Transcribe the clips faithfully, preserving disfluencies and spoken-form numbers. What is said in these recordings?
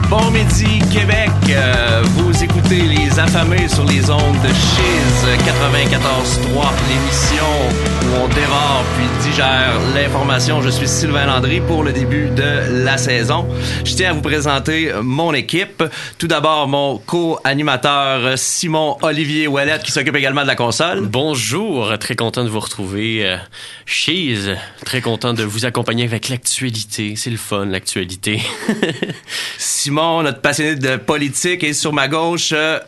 Bon midi, Québec. Euh, vous écoutez Les Affamés sur les ondes de Chiz quatre-vingt-quatorze trois, l'émission où on dévore puis digère l'information. Je suis Sylvain Landry pour le début de la saison. Je tiens à vous présenter mon équipe. Tout d'abord, mon co-animateur Simon Olivier Ouellette qui s'occupe également de la console. Bonjour, très content de vous retrouver. Euh, Chiz, très content de vous accompagner avec l'actualité. C'est le fun, l'actualité. Simon, notre passionné de politique, et sur ma gauche, euh,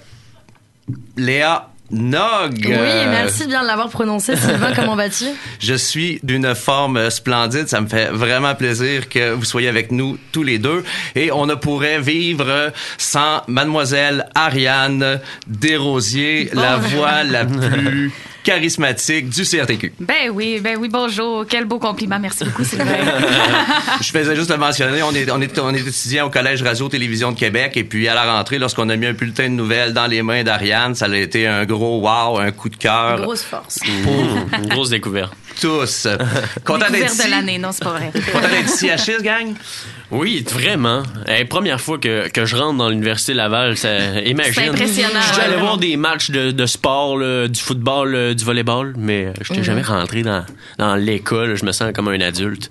Léa Nog. Oui, merci de bien l'avoir prononcé, Sylvain. Comment vas-tu? Je suis d'une forme splendide. Ça me fait vraiment plaisir que vous soyez avec nous tous les deux. Et on ne pourrait vivre sans Mademoiselle Ariane Desrosiers, bon. La voix la plus charismatique du C R T Q. Ben oui, ben oui, bonjour. Quel beau compliment. Merci beaucoup, Sylvain. Je faisais juste le mentionner. On est, on est, on est étudiant au Collège Radio-Télévision de Québec. Et puis, à la rentrée, lorsqu'on a mis un bulletin de nouvelles dans les mains d'Ariane, ça a été un gros wow, un coup de cœur. Une grosse force. Mmh, une grosse découverte. Tous. Content d'être ici. de l'année, non, c'est pas vrai. Content d'être ici à Chiz, gang? Oui, vraiment. La première fois que, que je rentre dans l'Université Laval, ça, imagine. C'est impressionnant. Je suis allé voir des matchs de, de sport, là, du football, là, du volleyball, mais je n'étais mm-hmm. jamais rentré dans, dans l'école. Je me sens comme un adulte.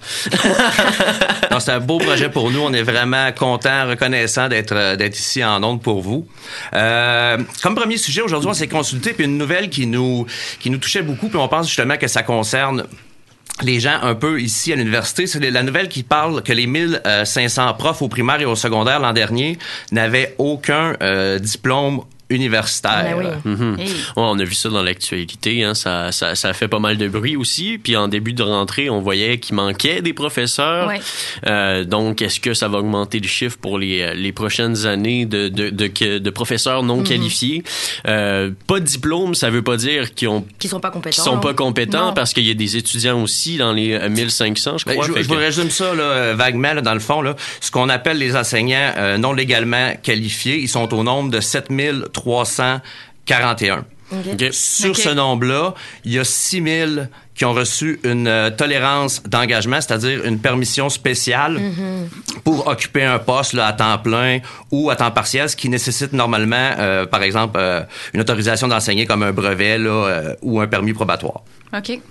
Non, c'est un beau projet pour nous. On est vraiment contents, reconnaissants d'être, d'être ici en ondes pour vous. Euh, comme premier sujet, aujourd'hui, on s'est consulté, puis une nouvelle qui nous, qui nous touchait beaucoup, puis on pense justement que ça concerne les gens un peu ici à l'université. C'est la nouvelle qui parle que les mille cinq cents profs au primaire et au secondaire l'an dernier n'avaient aucun euh, diplôme universitaire. Ben oui. Mm-hmm. Hey. Ouais, on a vu ça dans l'actualité, hein. ça, ça, ça a fait pas mal de bruit aussi. Puis en début de rentrée, on voyait qu'il manquait des professeurs. Ouais. Euh, donc, est-ce que ça va augmenter le chiffre pour les, les prochaines années de, de, de, de, de professeurs non mm-hmm. qualifiés? Euh, pas de diplôme, ça veut pas dire qu'ils ont qui sont pas compétents. Qui sont pas compétents non. Parce qu'il y a des étudiants aussi dans les mille cinq cents, je crois. Ben, je, je vous que... résume ça là, vaguement là, dans le fond. Là, ce qu'on appelle les enseignants euh, non légalement qualifiés, ils sont au nombre de sept mille trois cent quarante et un. Okay. Okay. Sur okay. ce nombre-là, il y a six mille qui ont reçu une euh, tolérance d'engagement, c'est-à-dire une permission spéciale mm-hmm. pour occuper un poste là, à temps plein ou à temps partiel, ce qui nécessite normalement, euh, par exemple, euh, une autorisation d'enseigner comme un brevet là, euh, ou un permis probatoire. OK.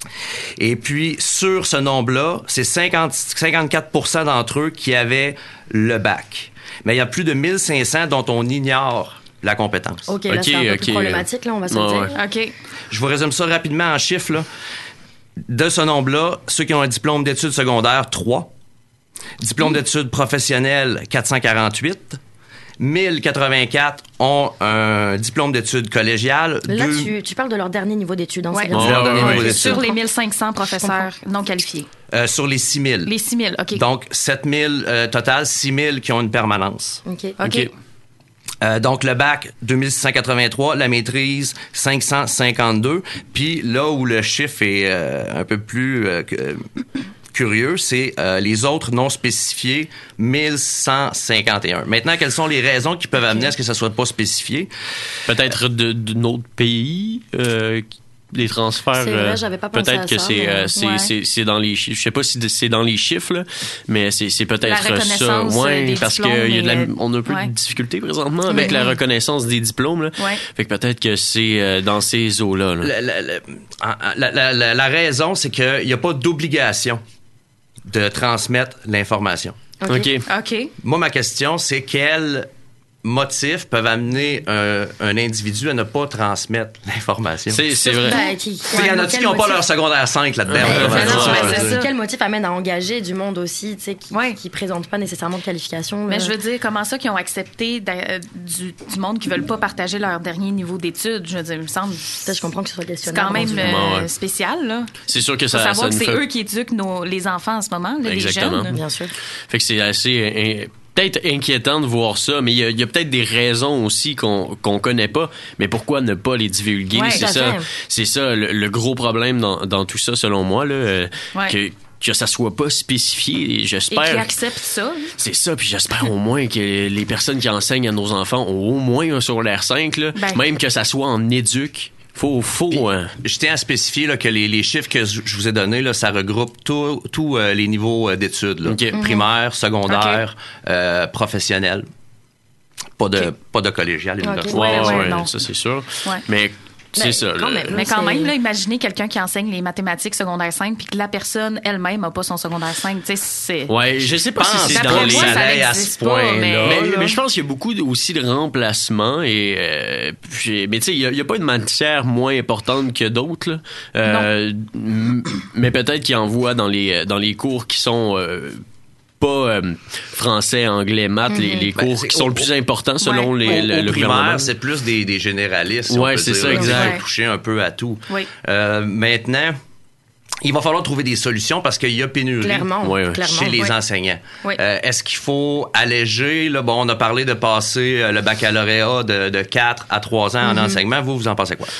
Et puis, sur ce nombre-là, c'est cinquante, cinquante-quatre pour cent d'entre eux qui avaient le bac. Mais il y a plus de mille cinq cents dont on ignore la compétence. OK, là, okay, c'est un peu okay. plus problématique, là, on va se ouais, le dire. Ouais. OK. Je vous résume ça rapidement en chiffres, là. De ce nombre-là, ceux qui ont un diplôme d'études secondaires, trois. Diplôme mmh. d'études professionnelles, quatre cent quarante-huit. mille quatre-vingt-quatre ont un diplôme d'études collégiales. Là, deux... tu, tu parles de leur dernier niveau d'études. Hein, ouais. oh, leur dernier ouais. niveau d'études. Sur les mille cinq cents professeurs non qualifiés. Euh, sur les six mille. Les six mille, OK. Donc, sept mille euh, total, six mille qui ont une permanence. OK. OK. okay. Euh, donc, le bac, deux mille six cent quatre-vingt-trois, la maîtrise, cinq cent cinquante-deux. Puis là où le chiffre est euh, un peu plus euh, curieux, c'est euh, les autres non spécifiés, mille cent cinquante et un. Maintenant, quelles sont les raisons qui peuvent amener à ce que ça soit pas spécifié? Peut-être de, de notre pays euh, les transferts, c'est vrai, j'avais pas pensé peut-être à que ça, c'est, mais... euh, c'est, ouais. c'est, c'est dans les chiffres. Je sais pas si c'est dans les chiffres, là, mais c'est, c'est peut-être la ça. Ouais, parce qu'on a de la, et... on a un peu ouais. de difficulté présentement avec mm-hmm. la reconnaissance des diplômes. Là. Ouais. Fait que peut-être que c'est euh, dans ces eaux-là. Là. La, la, la, la, la, la raison, c'est qu'il n'y a pas d'obligation de transmettre l'information. OK. OK. okay. Moi, ma question, c'est quel motifs peuvent amener un, un individu à ne pas transmettre l'information. C'est, c'est vrai. Ben, qui, il y en a qui n'ont pas leur secondaire cinq là-dedans. Ouais, ouais, non, ça, ouais, c'est ça. Quel motif amène à engager du monde aussi, tu sais, qui, ouais. qui présente pas nécessairement de qualification. Mais là. je veux dire, comment ça qu'ils ont accepté du, du monde qui veulent pas partager leur dernier niveau d'études? Je veux dire, il me semble. Peut-être je comprends que ce soit questionné. C'est quand même euh, spécial, là. C'est sûr que ça. Faut savoir ça que c'est fait... eux qui éduquent nos, les enfants en ce moment, là, exactement. les jeunes. Bien sûr. Fait que c'est assez. Peut-être inquiétant de voir ça, mais il y a, y a peut-être des raisons aussi qu'on qu'on connaît pas. Mais pourquoi ne pas les divulguer? Ouais, c'est ça, c'est ça le, le gros problème dans, dans tout ça, selon moi, là, euh, ouais. que que ça soit pas spécifié. Et j'espère. Et qu'ils acceptent ça. C'est ça, puis j'espère au moins que les personnes qui enseignent à nos enfants ont au moins un secondaire cinq, là, ben, même que ça soit en éduc. Faut, faut. Puis, euh... Je tiens à spécifier là, que les, les chiffres que je vous ai donnés, là, ça regroupe tous euh, les niveaux d'études, là. Okay. Primaire, secondaire, okay. euh, professionnel. Pas de, okay. pas de collégial à l'université. Okay. Ouais, ouais, ouais, non. Ça, c'est sûr. Ouais. Mais c'est mais ça. Quand là. même, mais quand même, là, imaginez quelqu'un qui enseigne les mathématiques secondaire cinq puis que la personne elle-même n'a pas son secondaire cinq. Tu sais, c'est. Ouais, je sais pas si c'est dans les salaires à ce point-là. Mais, mais, là. mais je pense qu'il y a beaucoup aussi de remplacements et euh, puis, mais tu sais, il y, y a pas une matière moins importante que d'autres. Là. Euh, m- mais peut-être qu'il en voit dans les dans les cours qui sont euh, pas euh, français, anglais, maths, mm-hmm. les, les cours ben, qui sont au, le plus importants selon ouais. les, au, le, au le primaire, c'est plus des, des généralistes. Si ouais, c'est dire, ça, là, exact. Qui vont toucher un peu à tout. Oui. Euh, maintenant, il va falloir trouver des solutions parce qu'il y a pénurie clairement, ouais, ouais. clairement, chez les ouais. enseignants. Oui. Euh, est-ce qu'il faut alléger? Là, bon, on a parlé de passer le baccalauréat de, de quatre à trois ans mm-hmm. en enseignement. Vous, vous en pensez quoi?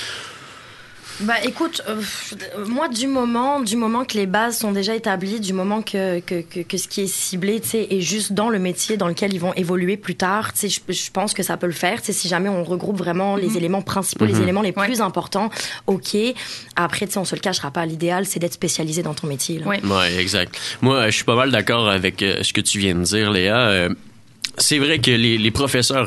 Bah écoute, euh, moi du moment, du moment que les bases sont déjà établies, du moment que que, que, que ce qui est ciblé, tu sais, est juste dans le métier dans lequel ils vont évoluer plus tard, tu sais, je, je pense que ça peut le faire. Tu sais, si jamais on regroupe vraiment mm-hmm. les éléments principaux, mm-hmm. les éléments les plus ouais. importants, ok. Après, tu sais, on se le cachera pas. L'idéal, c'est d'être spécialisé dans ton métier. Là. Oui, ouais, exact. Moi, je suis pas mal d'accord avec euh, ce que tu viens de dire, Léa. Euh, c'est vrai que les, les professeurs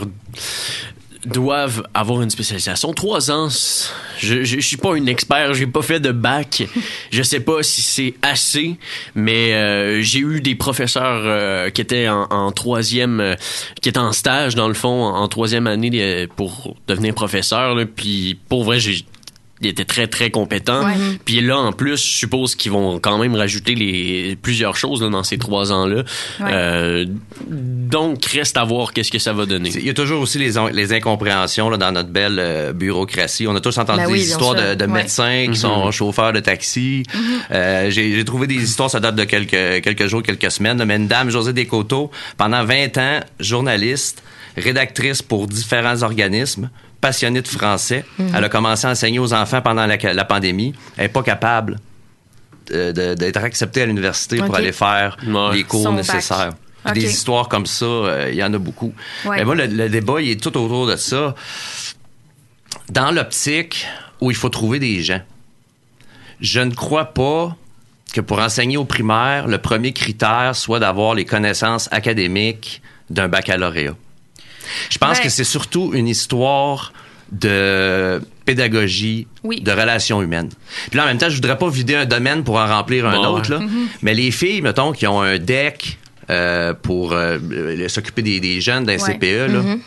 doivent avoir une spécialisation. Trois ans, je, je, je suis pas une expert, j'ai pas fait de bac. Je sais pas si c'est assez, mais euh, j'ai eu des professeurs euh, qui étaient en, en troisième, euh, qui étaient en stage dans le fond, en, en troisième année euh, pour devenir professeur. Là, puis pour vrai, j'ai il était très très compétent. Ouais. Puis là en plus, je suppose qu'ils vont quand même rajouter les plusieurs choses là, dans ces trois ans-là. Ouais. Euh, donc reste à voir qu'est-ce que ça va donner. Il y a toujours aussi les, les incompréhensions là, dans notre belle euh, bureaucratie. On a tous entendu ben oui, des histoires de, de ouais. médecins qui mm-hmm. sont chauffeurs de taxi. Mm-hmm. Euh, j'ai, j'ai trouvé des histoires, ça date de quelques quelques jours, quelques semaines. Mais une dame, Josée Descoteaux, pendant vingt ans, journaliste, rédactrice pour différents organismes, passionnée de français. Mm-hmm. Elle a commencé à enseigner aux enfants pendant la, la pandémie. Elle n'est pas capable de, de, d'être acceptée à l'université okay. pour aller faire ouais. les cours Son nécessaires. Okay. Des histoires comme ça, euh, il y en a beaucoup. Ouais. Mais moi, le, le débat, il est tout autour de ça. Dans l'optique où il faut trouver des gens, je ne crois pas que pour enseigner au primaire, le premier critère soit d'avoir les connaissances académiques d'un baccalauréat. Je pense ben, que c'est surtout une histoire de pédagogie, oui. de relations humaines. Puis là, en même temps, je voudrais pas vider un domaine pour en remplir un bon, autre, là. Mm-hmm. Mais les filles, mettons, qui ont un D E C euh, pour euh, s'occuper des, des jeunes d'un ouais. C P E, là, mm-hmm.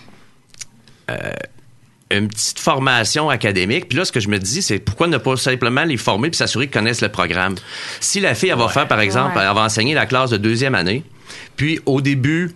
euh, une petite formation académique. Puis là, ce que je me dis, c'est pourquoi ne pas simplement les former puis s'assurer qu'ils connaissent le programme. Si la fille, elle va ouais. faire, par exemple, ouais. elle va enseigner la classe de deuxième année, puis au début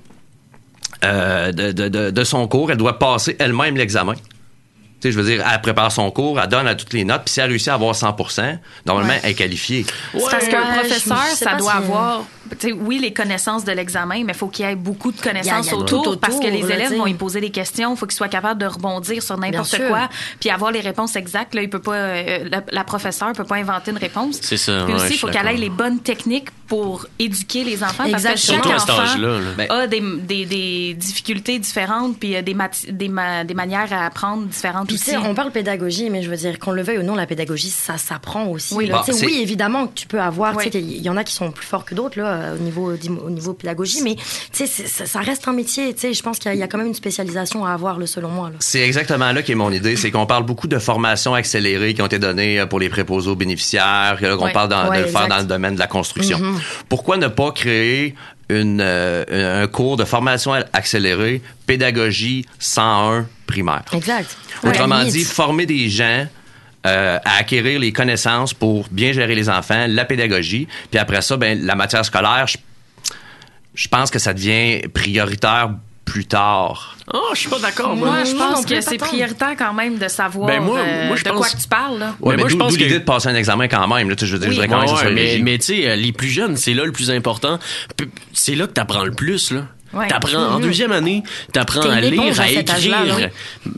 Euh, de, de, de, de son cours, elle doit passer elle-même l'examen. Tu sais, je veux dire, elle prépare son cours, elle donne à toutes les notes, puis si elle réussit à avoir cent pour cent, normalement, ouais. elle est qualifiée. Ouais. C'est parce qu'un professeur, ça doit si avoir, tu sais, oui, les connaissances de l'examen, mais il faut qu'il y ait beaucoup de connaissances y a, y a autour, autour, parce que les là, élèves t'sais. vont y poser des questions, il faut qu'ils soient capables de rebondir sur n'importe quoi, puis avoir les réponses exactes. Là, il peut pas, euh, la, la professeure peut pas inventer une réponse. C'est ça. Puis ouais, aussi, il faut qu'elle ait les bonnes techniques pour éduquer les enfants, exact. Parce que chaque enfant là, là. a des, des, des difficultés différentes, puis des, mati- des, ma- des manières à apprendre différentes puis aussi. On parle pédagogie, mais je veux dire, qu'on le veuille ou non, la pédagogie, ça s'apprend aussi. Oui, bah, oui évidemment que tu peux avoir, il oui. y en a qui sont plus forts que d'autres là, au niveau, au niveau pédagogie, mais ça, ça reste un métier. Je pense qu'il y, y a quand même une spécialisation à avoir, là, selon moi. Là. C'est exactement là qu'est mon idée, c'est qu'on parle beaucoup de formations accélérées qui ont été données pour les préposés aux bénéficiaires, qu'on ouais. parle dans, ouais, de le faire dans le domaine de la construction. Mm-hmm. Pourquoi ne pas créer une, euh, un cours de formation accélérée, pédagogie cent un primaire? Exact. Autrement ouais, dit, former des gens euh, à acquérir les connaissances pour bien gérer les enfants, la pédagogie, puis après ça, ben la matière scolaire, je, je pense que ça devient prioritaire plus tard. Oh, je suis pas d'accord. Moi, moi je pense non, que c'est prioritaire quand même de savoir ben moi, euh, moi, je de pense... quoi que tu parles. Là. Ouais, mais moi, je pense d'où que... l'idée de passer un examen quand même. Là, je veux dire, oui. je dirais quand même ouais, que ça mais, mais tu sais, les plus jeunes, c'est là le plus important. C'est là que t'apprends le plus. Là. Ouais. T'apprends mm-hmm. en deuxième année, t'apprends T'es à lire, à écrire.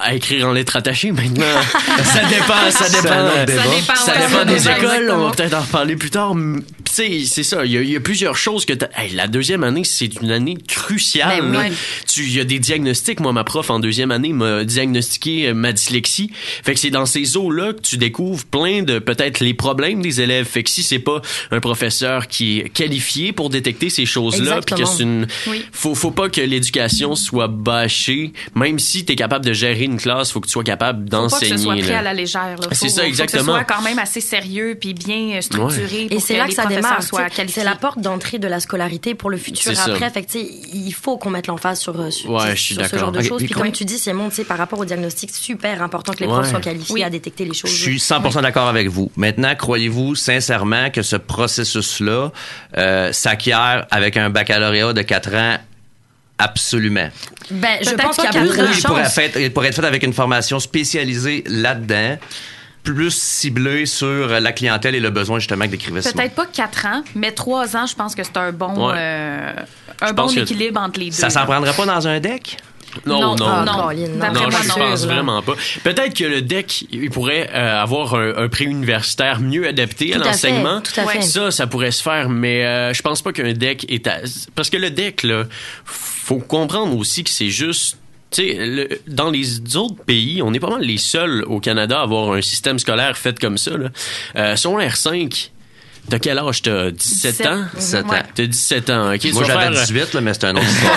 à écrire en lettres attachées maintenant. ça dépend, ça dépend. Ça dépend, ça dépend ouais, des écoles. Exactement. On va peut-être en reparler plus tard. Tu sais, c'est ça. Il y, y a plusieurs choses que t'as... Hey, la deuxième année, c'est une année cruciale. Ben, oui. Tu, il y a des diagnostics. Moi, ma prof en deuxième année m'a diagnostiqué ma dyslexie. Fait que c'est dans ces eaux-là que tu découvres plein de peut-être les problèmes des élèves. Fait que si c'est pas un professeur qui est qualifié pour détecter ces choses-là, puis que c'est une, oui. faut, faut pas que l'éducation soit bâchée. Même si t'es capable de gérer une classe, faut que tu sois capable d'enseigner. Faut pas que ce soit pris là. à la légère. Là. Faut, c'est ça, exactement. Faut que ce soit quand même assez sérieux puis bien structuré. Ouais. Pour et c'est que là les que ça démarre. Soient qualifiés. C'est la porte d'entrée de la scolarité pour le futur. C'est après, fait que, il faut qu'on mette l'emphase sur, sur, ouais, sur ce genre de okay, choses. Puis, puis comme tu dis, c'est mon, par rapport au diagnostic, super important que les ouais. profs soient qualifiés oui. à détecter les choses. Je suis cent pour cent oui. d'accord avec vous. Maintenant, croyez-vous sincèrement que ce processus-là euh, s'acquiert avec un baccalauréat de quatre ans? Absolument. Ben, je pense qu'il y a plus de chances. Il pourrait, fait, il pourrait être fait avec une formation spécialisée là-dedans, plus ciblée sur la clientèle et le besoin justement que décrivait Simon. Peut-être pas quatre ans, mais trois ans, je pense que c'est un bon, ouais. euh, un bon équilibre entre les deux. Ça s'en prendrait pas dans un deck? Non, non, non. Ah, non. Colline, non. non, non je pense vraiment pas. Peut-être que le D E C, il pourrait euh, avoir un, un prix universitaire mieux adapté tout à l'enseignement. À fait, tout à fait. Ça, ça pourrait se faire, mais euh, je pense pas qu'un D E C est... À... Parce que le D E C, là, faut comprendre aussi que c'est juste... Tu sais, dans les autres pays, on est pas mal les seuls au Canada à avoir un système scolaire fait comme ça. Là. Euh, sur R cinq... T'as quel âge? T'as dix-sept, dix-sept ans? dix-sept ouais. ans. T'as dix-sept ans, OK? Moi, j'avais faire... dix-huit, là, mais c'est un autre histoire.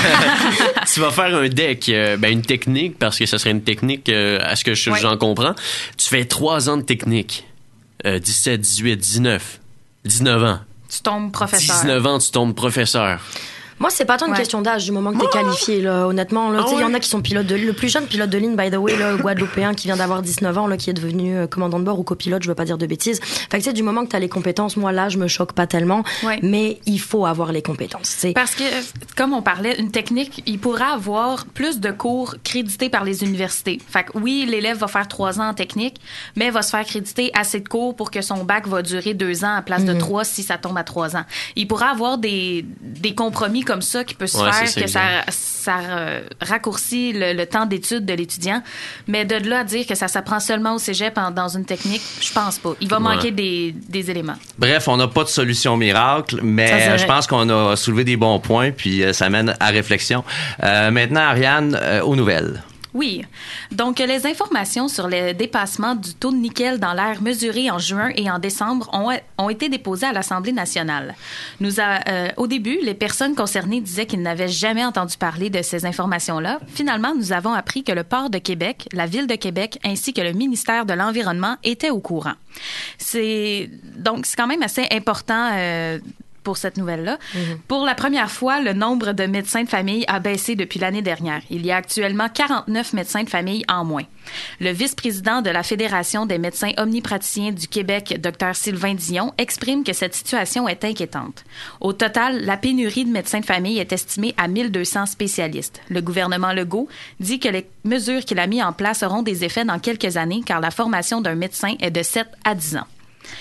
Tu vas faire un D E C, euh, ben, une technique, parce que ça serait une technique, euh, à ce que je, ouais. j'en comprends. Tu fais trois ans de technique. Euh, dix-sept, dix-huit, dix-neuf. dix-neuf ans. Tu tombes professeur. dix-neuf ans, tu tombes professeur. Moi, c'est pas tant une ouais. question d'âge du moment que t'es oh! qualifié, là, honnêtement. Il ah ouais. y en a qui sont pilotes de ligne. Le plus jeune pilote de ligne, by the way, là, guadeloupéen, qui vient d'avoir dix-neuf ans, là, qui est devenu euh, commandant de bord ou copilote, je veux pas dire de bêtises. Fait que, tu sais, du moment que t'as les compétences, moi, là, je me choque pas tellement. Ouais. Mais il faut avoir les compétences, t'sais. Parce que, comme on parlait, une technique, il pourra avoir plus de cours crédités par les universités. Fait que, oui, l'élève va faire trois ans en technique, mais va se faire créditer assez de cours pour que son bac va durer deux ans à place mm-hmm. de trois si ça tombe à trois ans. Il pourra avoir des, des compromis comme ça qui peut se ouais, faire, ça, que ça, ça euh, raccourcit le, le temps d'études de l'étudiant. Mais de là à dire que ça s'apprend seulement au cégep en, dans une technique, je pense pas. Il va ouais. manquer des, des éléments. Bref, on n'a pas de solution miracle, mais je pense qu'on a soulevé des bons points, puis euh, ça mène à réflexion. Euh, maintenant, Ariane, euh, aux nouvelles. Oui. Donc, les informations sur le dépassement du taux de nickel dans l'air mesuré en juin et en décembre ont, ont été déposées à l'Assemblée nationale. Nous a, euh, au début, les personnes concernées disaient qu'ils n'avaient jamais entendu parler de ces informations-là. Finalement, nous avons appris que le Port de Québec, la Ville de Québec ainsi que le ministère de l'Environnement étaient au courant. C'est, donc, c'est quand même assez important euh, pour cette nouvelle-là. Mm-hmm. Pour la première fois, le nombre de médecins de famille a baissé depuis l'année dernière. Il y a actuellement quarante-neuf médecins de famille en moins. Le vice-président de la Fédération des médecins omnipraticiens du Québec, Dr Sylvain Dion, exprime que cette situation est inquiétante. Au total, la pénurie de médecins de famille est estimée à mille deux cents spécialistes. Le gouvernement Legault dit que les mesures qu'il a mises en place auront des effets dans quelques années, car la formation d'un médecin est de sept à dix ans.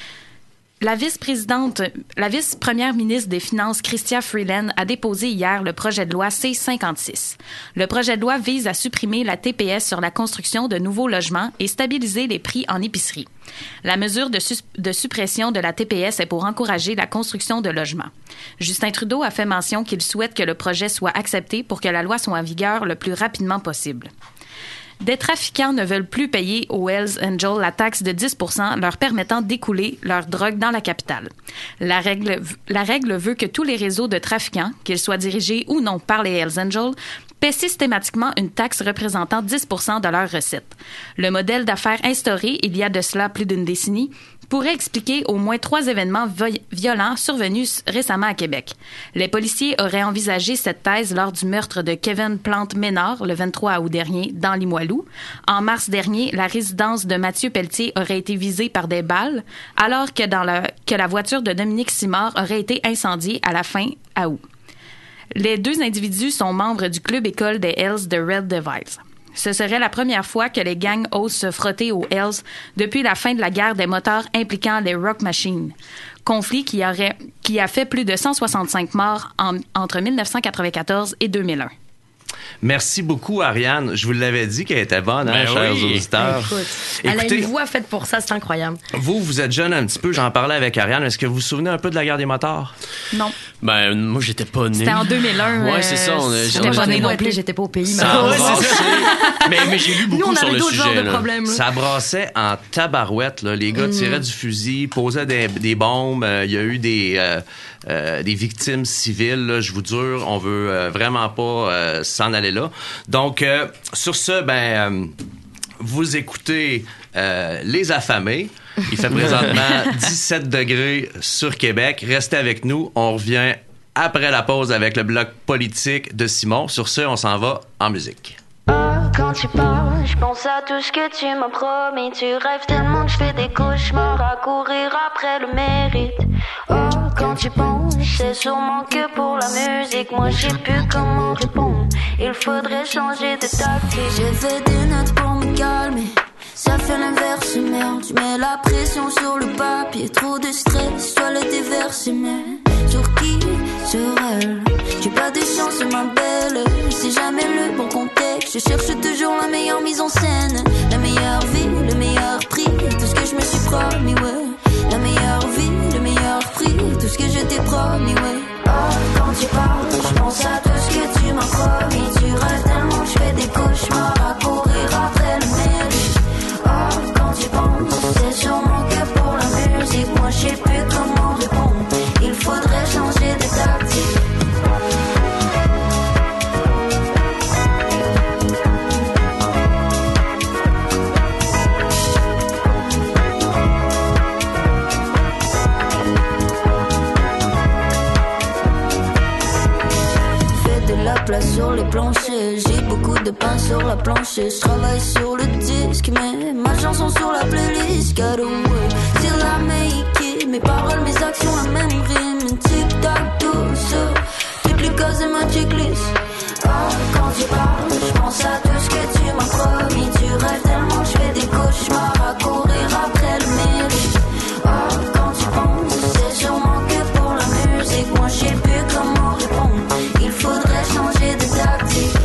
La vice-présidente, la vice-première ministre des Finances, Chrystia Freeland, a déposé hier le projet de loi C cinquante-six. Le projet de loi vise à supprimer la T P S sur la construction de nouveaux logements et stabiliser les prix en épicerie. La mesure de, sus- de suppression de la T P S est pour encourager la construction de logements. Justin Trudeau a fait mention qu'il souhaite que le projet soit accepté pour que la loi soit en vigueur le plus rapidement possible. Des trafiquants ne veulent plus payer aux Hells Angels la taxe de dix pour cent leur permettant d'écouler leur drogue dans la capitale. La règle, la règle veut que tous les réseaux de trafiquants, qu'ils soient dirigés ou non par les Hells Angels, paient systématiquement une taxe représentant dix pour cent de leurs recettes. Le modèle d'affaires instauré il y a de cela plus d'une décennie pourrait expliquer au moins trois événements vi- violents survenus récemment à Québec. Les policiers auraient envisagé cette thèse lors du meurtre de Kevin Plante-Ménard le vingt-trois août dernier dans Limoilou. En mars dernier, la résidence de Mathieu Pelletier aurait été visée par des balles, alors que, dans le, que la voiture de Dominique Simard aurait été incendiée à la fin août. Les deux individus sont membres du club école des Hells de Red Devils. Ce serait la première fois que les gangs osent se frotter aux Hells depuis la fin de la guerre des motards impliquant les Rock Machines. Conflit qui, aurait, qui a fait plus de cent soixante-cinq morts en, entre dix-neuf cent quatre-vingt-quatorze et deux mille un. Merci beaucoup, Ariane. Je vous l'avais dit qu'elle était bonne, hein, ben chers oui. auditeurs. Écoute, elle Écoutez, a une voix faite pour ça, c'est incroyable. Vous, vous êtes jeune un petit peu, j'en parlais avec Ariane. Est-ce que vous vous souvenez un peu de la guerre des motards? Non. Ben, moi, j'étais pas né. C'était en deux mille un. Ouais, c'est ça. On a, j'étais pas né non plus, j'étais pas au pays. Ça ouais, c'est ça. mais, mais j'ai lu beaucoup Nous, on sur avait le d'autres sujet. genres là. de problèmes. Là. Ça brassait en tabarouette. Là. Les gars tiraient mm. du fusil, posaient des, des bombes. Il euh, y a eu des, euh, euh, des victimes civiles. Là, je vous jure, on veut euh, vraiment pas euh, s'en aller là. Donc, euh, sur ce, ben, euh, vous écoutez euh, Les Affamés. Il fait présentement dix-sept degrés sur Québec. Restez avec nous. On revient après la pause avec le bloc politique de Simon. Sur ce, on s'en va en musique. Oh, quand tu parles, je pense à tout ce que tu m'as promis. Tu rêves tellement que je fais des cauchemars à courir après le mérite. Oh, quand tu penses, c'est sûrement que pour la musique. Moi, je sais plus comment répondre. Il faudrait changer de tactique. J'ai fait des notes pour me calmer. Ça fait l'inverse, merde. Tu mets la pression sur le papier. Trop de stress, toilette déversée, mais sur qui? Sur elle. J'ai pas de chance, ma belle. C'est jamais le bon contexte. Je cherche toujours la meilleure mise en scène. La meilleure vie, le meilleur prix. Tout ce que je me suis promis, ouais. La meilleure vie, le meilleur prix. Tout ce que je t'ai promis, ouais. Oh, quand tu parles, je pense à tout ce que tu m'as promis. Tu rêves tellement que je fais des cauchemars à courir après le mérite. Oh, quand tu penses, c'est sûrement que pour la musique. Moi, je sais plus comment répondre. Il faudrait changer de tactique. Place sur les planchers, j'ai beaucoup de pain sur la planche. Je travaille sur le disque, mais ma chanson sur la playlist. Got away, till I make it. Mes paroles, mes actions, la même rime. Tic tac tout ça, toutes les cases de ma checklist. Oh, quand tu parles, je pense à tout ce que tu m'as promis. Tu rêves tellement, je fais des cauchemars à courir après le mérite. Oh, quand tu penses, c'est sûrement que pour la musique. Moi, je sais plus comment répondre. Il faudrait changer de tactique.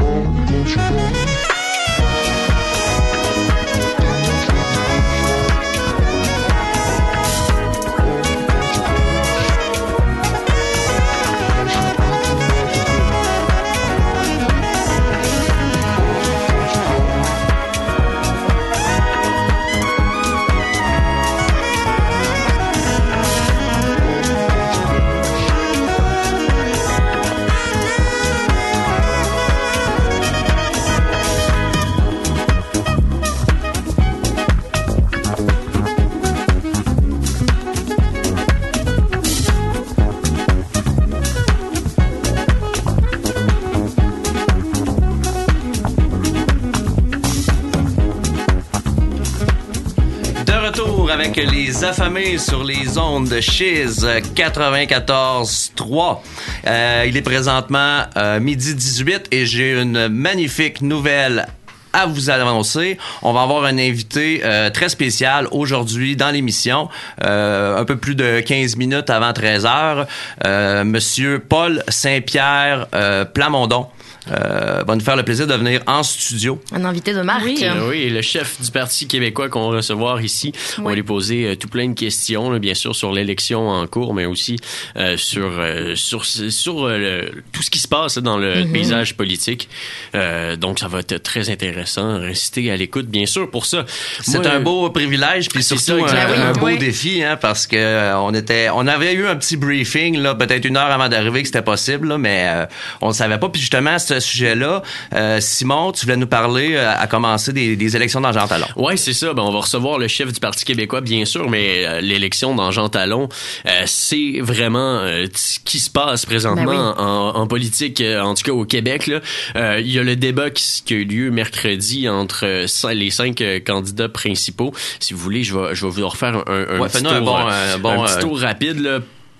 Avec les affamés sur les ondes de Chiz quatre-vingt-quatorze trois. Euh, il est présentement euh, midi dix-huit et j'ai une magnifique nouvelle à vous annoncer. On va avoir un invité euh, très spécial aujourd'hui dans l'émission, euh, un peu plus de quinze minutes avant treize heures. Euh, Monsieur Paul Saint-Pierre euh, Plamondon. Euh, va nous faire le plaisir de venir en studio. Un invité de marque. Oui, euh, oui, le chef du Parti québécois qu'on va recevoir ici. Oui. On va lui poser euh, tout plein de questions, là, bien sûr, sur l'élection en cours, mais aussi euh, sur euh, sur sur euh, le, tout ce qui se passe là, dans le mm-hmm. paysage politique. Euh, donc, ça va être très intéressant. Restez à l'écoute, bien sûr, pour ça. C'est Moi, un beau privilège, puis surtout ça, un, oui, un beau oui. défi, hein, parce que euh, on était, on avait eu un petit briefing, là, peut-être une heure avant d'arriver que c'était possible, là, mais euh, on ne savait pas. Puis justement, ce sujet-là, euh, Simon, tu voulais nous parler euh, à commencer des, des élections dans Jean Talon. Oui, c'est ça. Ben, on va recevoir le chef du Parti québécois, bien sûr, mais euh, l'élection dans Jean Talon, euh, c'est vraiment euh, ce qui se passe présentement ben oui. en, en politique, euh, en tout cas au Québec. Là. Euh, il y a le débat qui, qui a eu lieu mercredi entre euh, les cinq euh, candidats principaux. Si vous voulez, je vais, je vais vous refaire un, un, ouais, petit, tour, un bon, un bon, un petit euh, tour rapide, là.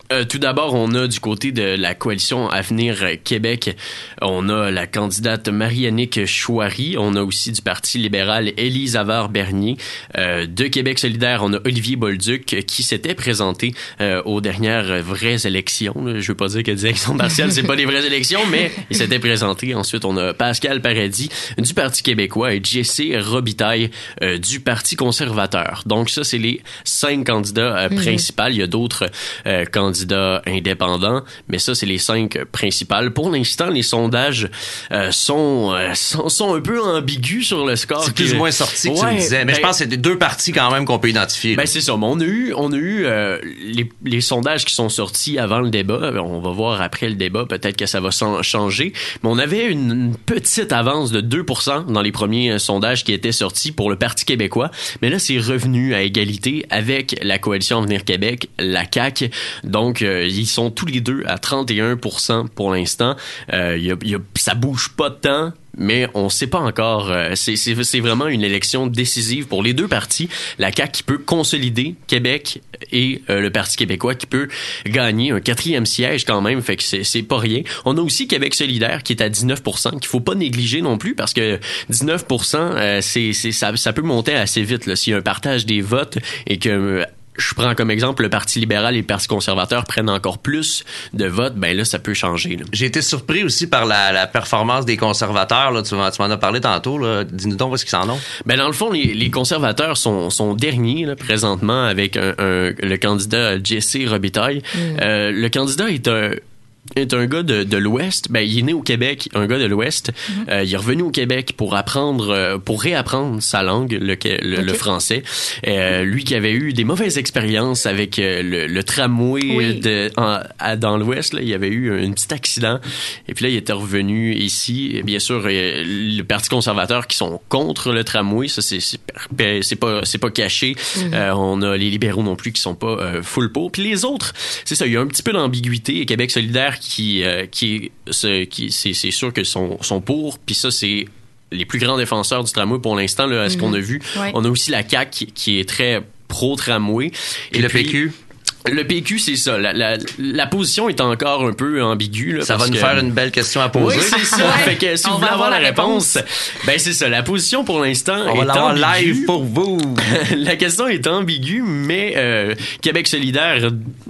Euh, tout d'abord, on a du côté de la coalition Avenir Québec, on a la candidate Marie-Annick Chouari, on a aussi du Parti libéral Élise Havard-Bernier. Euh, de Québec solidaire, on a Olivier Bolduc qui s'était présenté euh, aux dernières vraies élections. Là. Je veux pas dire que des élections partielles, c'est pas des vraies élections, mais il s'était présenté. Ensuite, on a Pascal Paradis du Parti québécois et Jessé Robitaille euh, du Parti conservateur. Donc ça, c'est les cinq candidats euh, mm-hmm. principaux. Il y a d'autres euh, candidats candidats indépendants, mais ça, c'est les cinq principales. Pour l'instant, les sondages euh, sont, euh, sont sont un peu ambigus sur le score. C'est plus ou moins sorti que ouais, tu me disais. Mais ben, je pense que c'est deux parties quand même qu'on peut identifier. Ben, c'est ça. Mais on a eu, on a eu euh, les, les sondages qui sont sortis avant le débat. On va voir après le débat. Peut-être que ça va changer. Mais on avait une, une petite avance de deux pour cent dans les premiers sondages qui étaient sortis pour le Parti québécois. Mais là, c'est revenu à égalité avec la coalition Avenir Québec, la C A Q. Donc, Donc, euh, ils sont tous les deux à trente et un pour cent pour l'instant. Euh, y a, y a, ça bouge pas de temps, mais on sait pas encore. Euh, c'est, c'est, c'est vraiment une élection décisive pour les deux partis. La C A Q qui peut consolider Québec et euh, le Parti québécois qui peut gagner un quatrième siège quand même. Fait que c'est, c'est pas rien. On a aussi Québec solidaire qui est à dix-neuf pour cent, qu'il faut pas négliger non plus parce que dix-neuf pour cent, euh, c'est, c'est, ça, ça peut monter assez vite là, s'il y a un partage des votes et que... Euh, je prends comme exemple le Parti libéral et le Parti conservateur prennent encore plus de votes, ben là, ça peut changer. Là. J'ai été surpris aussi par la, la performance des conservateurs. Là. Tu, tu m'en as parlé tantôt. Là. Dis-nous donc où est-ce qu'ils s'en ont. Ben dans le fond, les, les conservateurs sont, sont derniers là, présentement avec un, un, le candidat Jessé Robitaille. Mm. Euh, le candidat est un... est un gars de, de l'Ouest. Ben, il est né au Québec, un gars de l'Ouest. Mm-hmm. Euh, il est revenu au Québec pour apprendre, euh, pour réapprendre sa langue, le, le, okay. le français. Euh, lui qui avait eu des mauvaises expériences avec euh, le, le tramway oui. de, en, à, dans l'Ouest, là, il avait eu un petit accident. Et puis là, il était revenu ici. Et bien sûr, euh, le Parti conservateur qui sont contre le tramway, ça c'est c'est, c'est pas c'est pas caché. Mm-hmm. Euh, on a les libéraux non plus qui sont pas euh, full pour. Puis les autres, c'est ça, il y a un petit peu d'ambiguïté. Et Québec solidaire qui euh, qui ce qui c'est c'est sûr que sont sont pour, puis ça c'est les plus grands défenseurs du tramway pour l'instant là, à ce mm-hmm. qu'on a vu. Ouais. On a aussi la C A Q qui est très pro tramway et, et le puis, P Q. Le P Q, c'est ça. La, la, la position est encore un peu ambiguë. Là, ça parce va nous que... faire une belle question à poser. Oui, c'est ça. Ouais. Fait que si On vous voulez avoir la réponse, réponse, ben c'est ça. La position pour l'instant On est va ambiguë. Live pour vous. La question est ambiguë, mais euh, Québec solidaire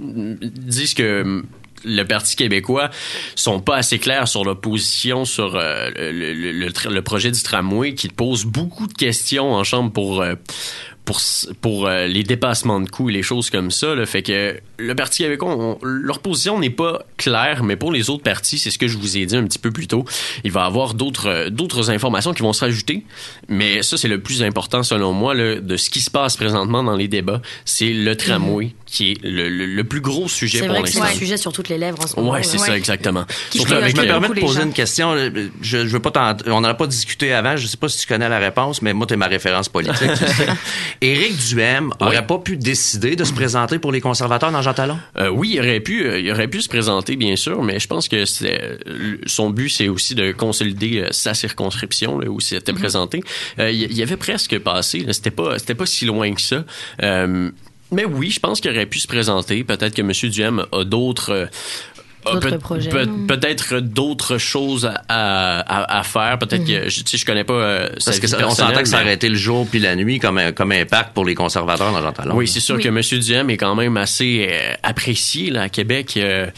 disent que le Parti québécois sont pas assez clairs sur leur position sur euh, le, le, le, le projet du tramway qui pose beaucoup de questions en chambre pour... Euh, pour pour euh, les dépassements de coûts et les choses comme ça là, fait que le Parti québécois on, leur position n'est pas claire, mais pour les autres partis, c'est ce que je vous ai dit un petit peu plus tôt, il va y avoir d'autres euh, d'autres informations qui vont se rajouter, mais ça c'est le plus important selon moi là, de ce qui se passe présentement dans les débats, c'est le tramway mm-hmm. qui est le, le, le plus gros sujet c'est pour vrai l'instant. C'est un sujet sur toutes les lèvres en ce moment. Ouais, c'est ouais. ça exactement. Surtout avec je me permets de poser une question, je, je veux pas t'en, on n'en a pas discuté avant, je sais pas si tu connais la réponse, mais moi t'es ma référence politique, tu sais. Éric Duhaime aurait oui. pas pu décider de se présenter pour les conservateurs dans Jean Talon? Euh, oui, il aurait pu, euh, il aurait pu se présenter, bien sûr, mais je pense que c'est, son but, c'est aussi de consolider euh, sa circonscription, là, où il s'était mm-hmm. présenté. Euh, il, il avait presque passé, là, c'était pas, c'était pas si loin que ça. Euh, mais oui, je pense qu'il aurait pu se présenter. Peut-être que M. Duhaime a d'autres... Euh, D'autres Pe- projets. Pe- peut-être d'autres choses à, à, à faire. Peut-être mm-hmm. que, je, tu sais, je connais pas euh, sa Parce vie que on s'entend que ça mais... aurait été le jour puis la nuit comme, comme impact pour les conservateurs dans Jean Talon. Oui, c'est sûr oui. que M. Duhaime est quand même assez euh, apprécié là, à Québec. Euh,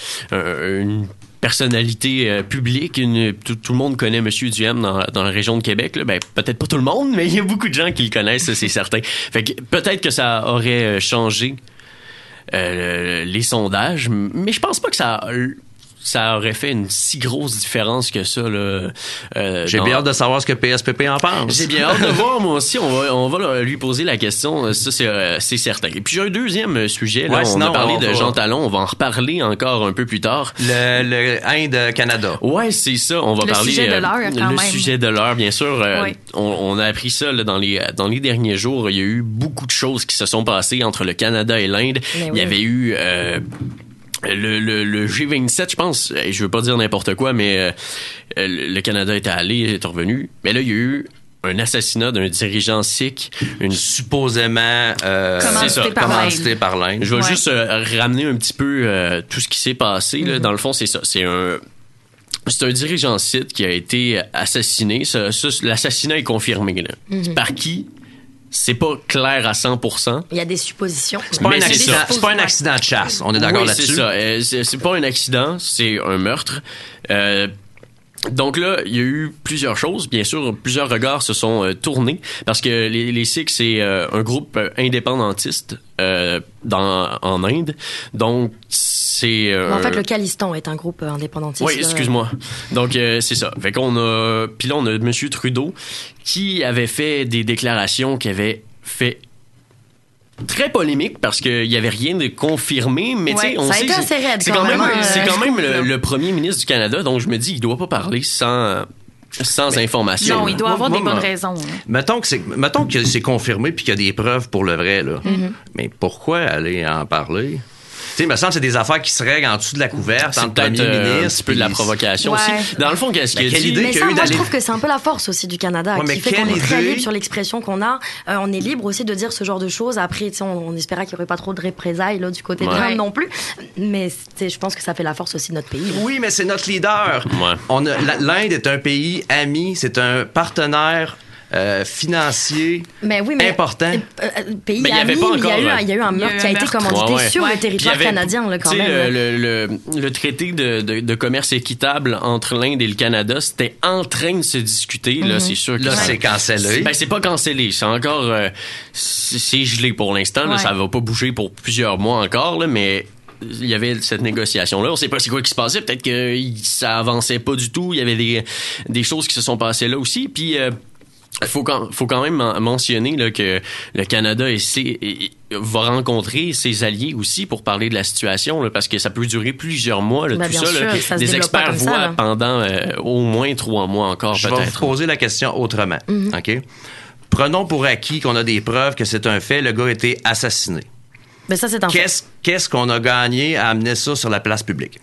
une personnalité euh, publique, une, tout, tout le monde connaît M. Duhaime dans, dans la région de Québec. Là. Ben, peut-être pas tout le monde, mais il y a beaucoup de gens qui le connaissent, ça, c'est certain. Fait que peut-être que ça aurait changé Euh, les sondages, mais je pense pas que ça ça aurait fait une si grosse différence que ça là. Euh, J'ai dans... bien hâte de savoir ce que P S P P en pense. J'ai bien hâte de voir moi aussi. On va on va lui poser la question. Ça c'est euh, c'est certain. Et puis j'ai un deuxième sujet. Là, ouais, on sinon, a parlé on de va... Jean Talon. On va en reparler encore un peu plus tard. Le, le Inde Canada. Ouais, c'est ça. On va le parler sujet de l'heure, euh, quand le même. sujet de l'heure, bien sûr. Euh, oui. on, on a appris ça là, dans les dans les derniers jours. Il y a eu beaucoup de choses qui se sont passées entre le Canada et l'Inde. Mais Il y oui. avait eu euh, Le, le, le G vingt-sept, je pense, je veux pas dire n'importe quoi, mais euh, le Canada était allé, est revenu. Mais là, il y a eu un assassinat d'un dirigeant sikh, une supposément euh, commandité par, commandité par l'Inde. Je vais ouais. juste euh, ramener un petit peu euh, tout ce qui s'est passé. Là. Mm-hmm. Dans le fond, c'est ça. C'est un c'est un dirigeant sikh qui a été assassiné. Ça, ça, l'assassinat est confirmé. Là. Mm-hmm. Par qui? C'est pas clair à cent pour cent. Il y a des suppositions. C'est pas, un c'est, accident, c'est pas un accident de chasse. On est d'accord oui, là-dessus? C'est ça. Euh, c'est, c'est pas un accident, c'est un meurtre. Euh, Donc là, il y a eu plusieurs choses. Bien sûr, plusieurs regards se sont euh, tournés parce que les, les Sikhs, c'est euh, un groupe indépendantiste euh, dans, en Inde. Donc, c'est... Euh, en fait, le Khalistan est un groupe indépendantiste. Oui, excuse-moi. Donc, euh, c'est ça. Fait qu'on a... Puis là, on a M. Trudeau qui avait fait des déclarations qui avaient fait... très polémique parce qu'il y avait rien de confirmé, mais ouais, tu sais, on ça sait a été assez raide c'est quand quand même, même, c'est euh, quand même le, le premier ministre du Canada, donc je me dis il doit pas parler sans sans mais, information. Non, il doit moi, avoir moi, des moi, bonnes raisons. Hein. Mettons que c'est mettons que c'est confirmé puis qu'il y a des preuves pour le vrai là. Mm-hmm. Mais pourquoi aller en parler? Tu sais, il me semble que c'est des affaires qui se règlent en dessous de la couverte, c'est entre peut-être premier euh, ministre, un petit peu de la provocation ouais. aussi. Dans le fond, qu'est-ce qu'il ben, a dit? Idée mais qu'il ça, y a eu moi, d'aller... je trouve que c'est un peu la force aussi du Canada, ouais, qui fait qu'on est très idée... libre sur l'expression qu'on a. Euh, on est libre aussi de dire ce genre de choses. Après, on, on espérait qu'il n'y aurait pas trop de représailles là, du côté ouais. de l'Inde non plus. Mais je pense que ça fait la force aussi de notre pays. Là. Oui, mais c'est notre leader. Ouais. On a, l'Inde est un pays ami, c'est un partenaire... Euh, financier mais oui, mais important. Euh, pays mais il y avait ami, pas encore. Il y a eu un, il y a eu un meurtre qui a été commandité ouais, ouais. sur ouais. le territoire avait, canadien, là, quand même. Le, le, le, le traité de, de, de commerce équitable entre l'Inde et le Canada, c'était en train de se discuter. Là, mm-hmm. c'est sûr que là, ça, c'est cancellé. Ben, c'est pas cancellé. C'est encore, euh, c'est, c'est gelé pour l'instant. Ouais. Là, ça va pas bouger pour plusieurs mois encore, là, mais. Il y avait cette négociation-là. On sait pas c'est quoi qui se passait. Peut-être que ça avançait pas du tout. Il y avait des, des choses qui se sont passées là aussi. Puis, euh, Il faut quand, faut quand même mentionner là, que le Canada essaie, va rencontrer ses alliés aussi pour parler de la situation, là, parce que ça peut durer plusieurs mois, là, ben, tout ça. Sûr, là, ça des experts voient ça, pendant euh, au moins trois mois encore, Je peut-être. vais vous poser la question autrement. Mm-hmm. OK? Prenons pour acquis qu'on a des preuves que c'est un fait, le gars a été assassiné. Ben ça, c'est un qu'est-ce, fait. Qu'est-ce qu'on a gagné à amener ça sur la place publique?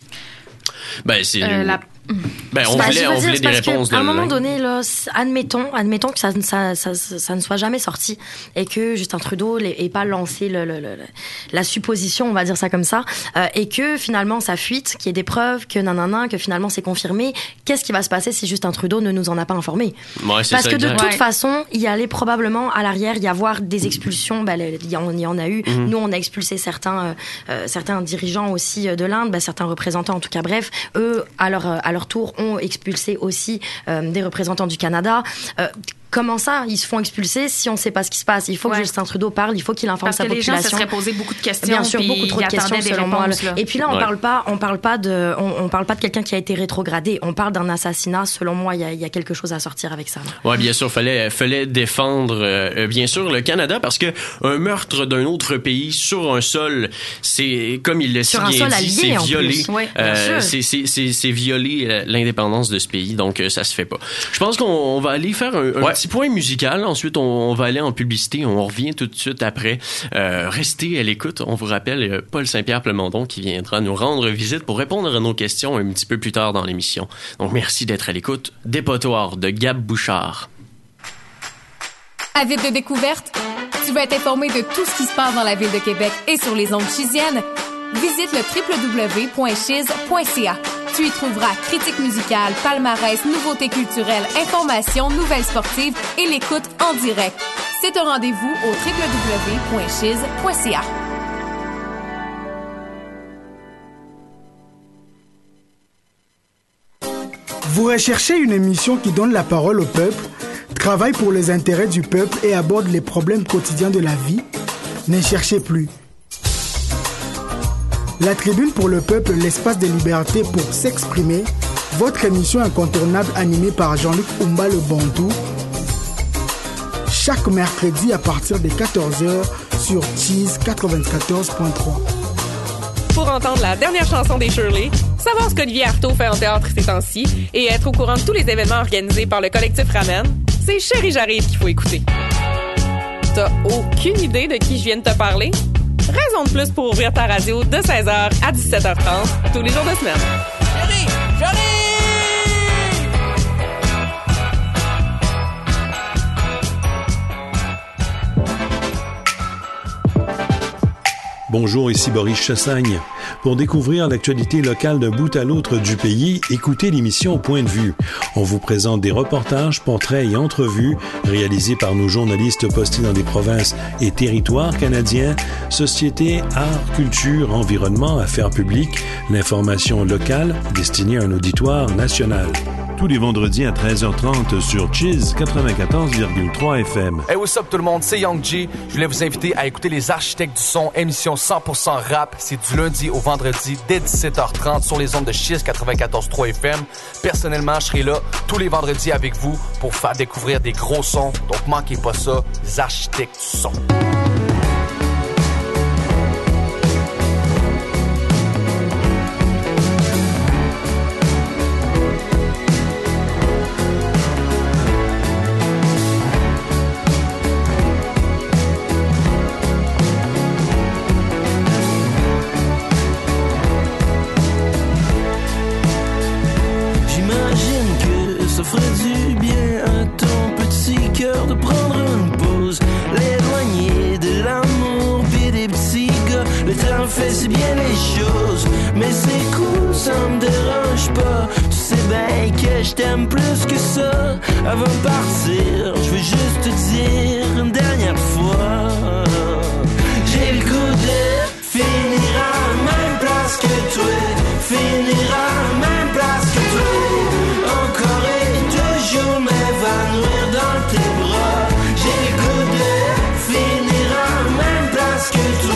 Ben, c'est... Euh, la... Ben, on bah, voulait, on voulait des réponses de à un moment donné, là, admettons, admettons que ça, ça, ça, ça, ça ne soit jamais sorti et que Justin Trudeau n'ait pas lancé le, le, le, la supposition, on va dire ça comme ça, euh, et que finalement ça fuite, qu'il y ait des preuves, que nanana, que finalement c'est confirmé. Qu'est-ce qui va se passer si Justin Trudeau ne nous en a pas informés? Ouais, c'est Parce ça, que de exact. toute ouais. façon, il y allait probablement à l'arrière y avoir des expulsions. Ben, il y en, il y en a eu. Mm-hmm. Nous, on a expulsé certains, euh, certains dirigeants aussi de l'Inde, ben, certains représentants en tout cas. Bref, eux, à leur, à leur tour, ont expulsé aussi euh, des représentants du Canada. Euh, Comment ça, ils se font expulser si on ne sait pas ce qui se passe? Il faut ouais. que Justin Trudeau parle, il faut qu'il informe Parce sa que population. Les gens se seraient posé beaucoup de questions. Bien sûr, beaucoup trop de questions selon moi. Là. Et puis là, on ouais. parle pas, on parle pas de, on, on parle pas de quelqu'un qui a été rétrogradé. On parle d'un assassinat. Selon moi, il y a, y a quelque chose à sortir avec ça. Oui, bien sûr, fallait, fallait défendre, euh, bien sûr, le Canada parce que un meurtre d'un autre pays sur un sol, c'est comme il le sur si bien dit, c'est violé, ouais, euh, c'est, c'est, c'est, c'est violer l'indépendance de ce pays. Donc euh, ça se fait pas. Je pense qu'on on va aller faire un, un ouais. petit point musical. Ensuite, on, on va aller en publicité. On revient tout de suite après. Euh, restez à l'écoute. On vous rappelle euh, Paul Saint-Pierre Plamondon qui viendra nous rendre visite pour répondre à nos questions un petit peu plus tard dans l'émission. Donc, merci d'être à l'écoute. Dépotoir de Gab Bouchard. Avide de découverte? Tu veux être informé de tout ce qui se passe dans la ville de Québec et sur les ondes chisiennes? Visite le w w w point chiz point c a. Tu y trouveras critiques musicales, palmarès, nouveautés culturelles, informations, nouvelles sportives et l'écoute en direct. C'est un rendez-vous au w w w point chiz point c a. Vous recherchez une émission qui donne la parole au peuple, travaille pour les intérêts du peuple et aborde les problèmes quotidiens de la vie? Ne cherchez plus. La Tribune pour le peuple, l'espace de liberté pour s'exprimer, votre émission incontournable animée par Jean-Luc Oumba le Bantou, chaque mercredi à partir de quatorze heures sur Cheese quatre-vingt-quatorze point trois. Pour entendre la dernière chanson des Shirley, savoir ce qu'Olivier Artaud fait en théâtre ces temps-ci et être au courant de tous les événements organisés par le collectif Ramen, c'est Chérie J'arrive qu'il faut écouter. T'as aucune idée de qui je viens de te parler? Raison de plus pour ouvrir ta radio de seize heures à dix-sept heures trente tous les jours de semaine. Chérie, j'arrive! Bonjour, ici Boris Chassagne. Pour découvrir l'actualité locale d'un bout à l'autre du pays, écoutez l'émission Point de vue. On vous présente des reportages, portraits et entrevues réalisés par nos journalistes postés dans des provinces et territoires canadiens, société, art, culture, environnement, affaires publiques, l'information locale destinée à un auditoire national. Tous les vendredis à treize heures trente sur Chiz quatre-vingt-quatorze virgule trois F M. Hey, what's up tout le monde, c'est Young G. Je voulais vous inviter à écouter Les Architectes du Son, émission cent pour cent rap. C'est du lundi au vendredi dès dix-sept heures trente sur les ondes de Chiz quatre-vingt-quatorze virgule trois F M. Personnellement, je serai là tous les vendredis avec vous pour faire découvrir des gros sons. Donc manquez pas ça, Les Architectes du Son. C'est bien les choses, mais c'est cool, ça me dérange pas. Tu sais bien que je t'aime plus que ça. Avant de partir, je veux juste te dire une dernière fois. J'ai le goût de finir à la même place que toi, finir à la même place que toi. Encore et toujours m'évanouir dans tes bras. J'ai le goût de finir à la même place que toi.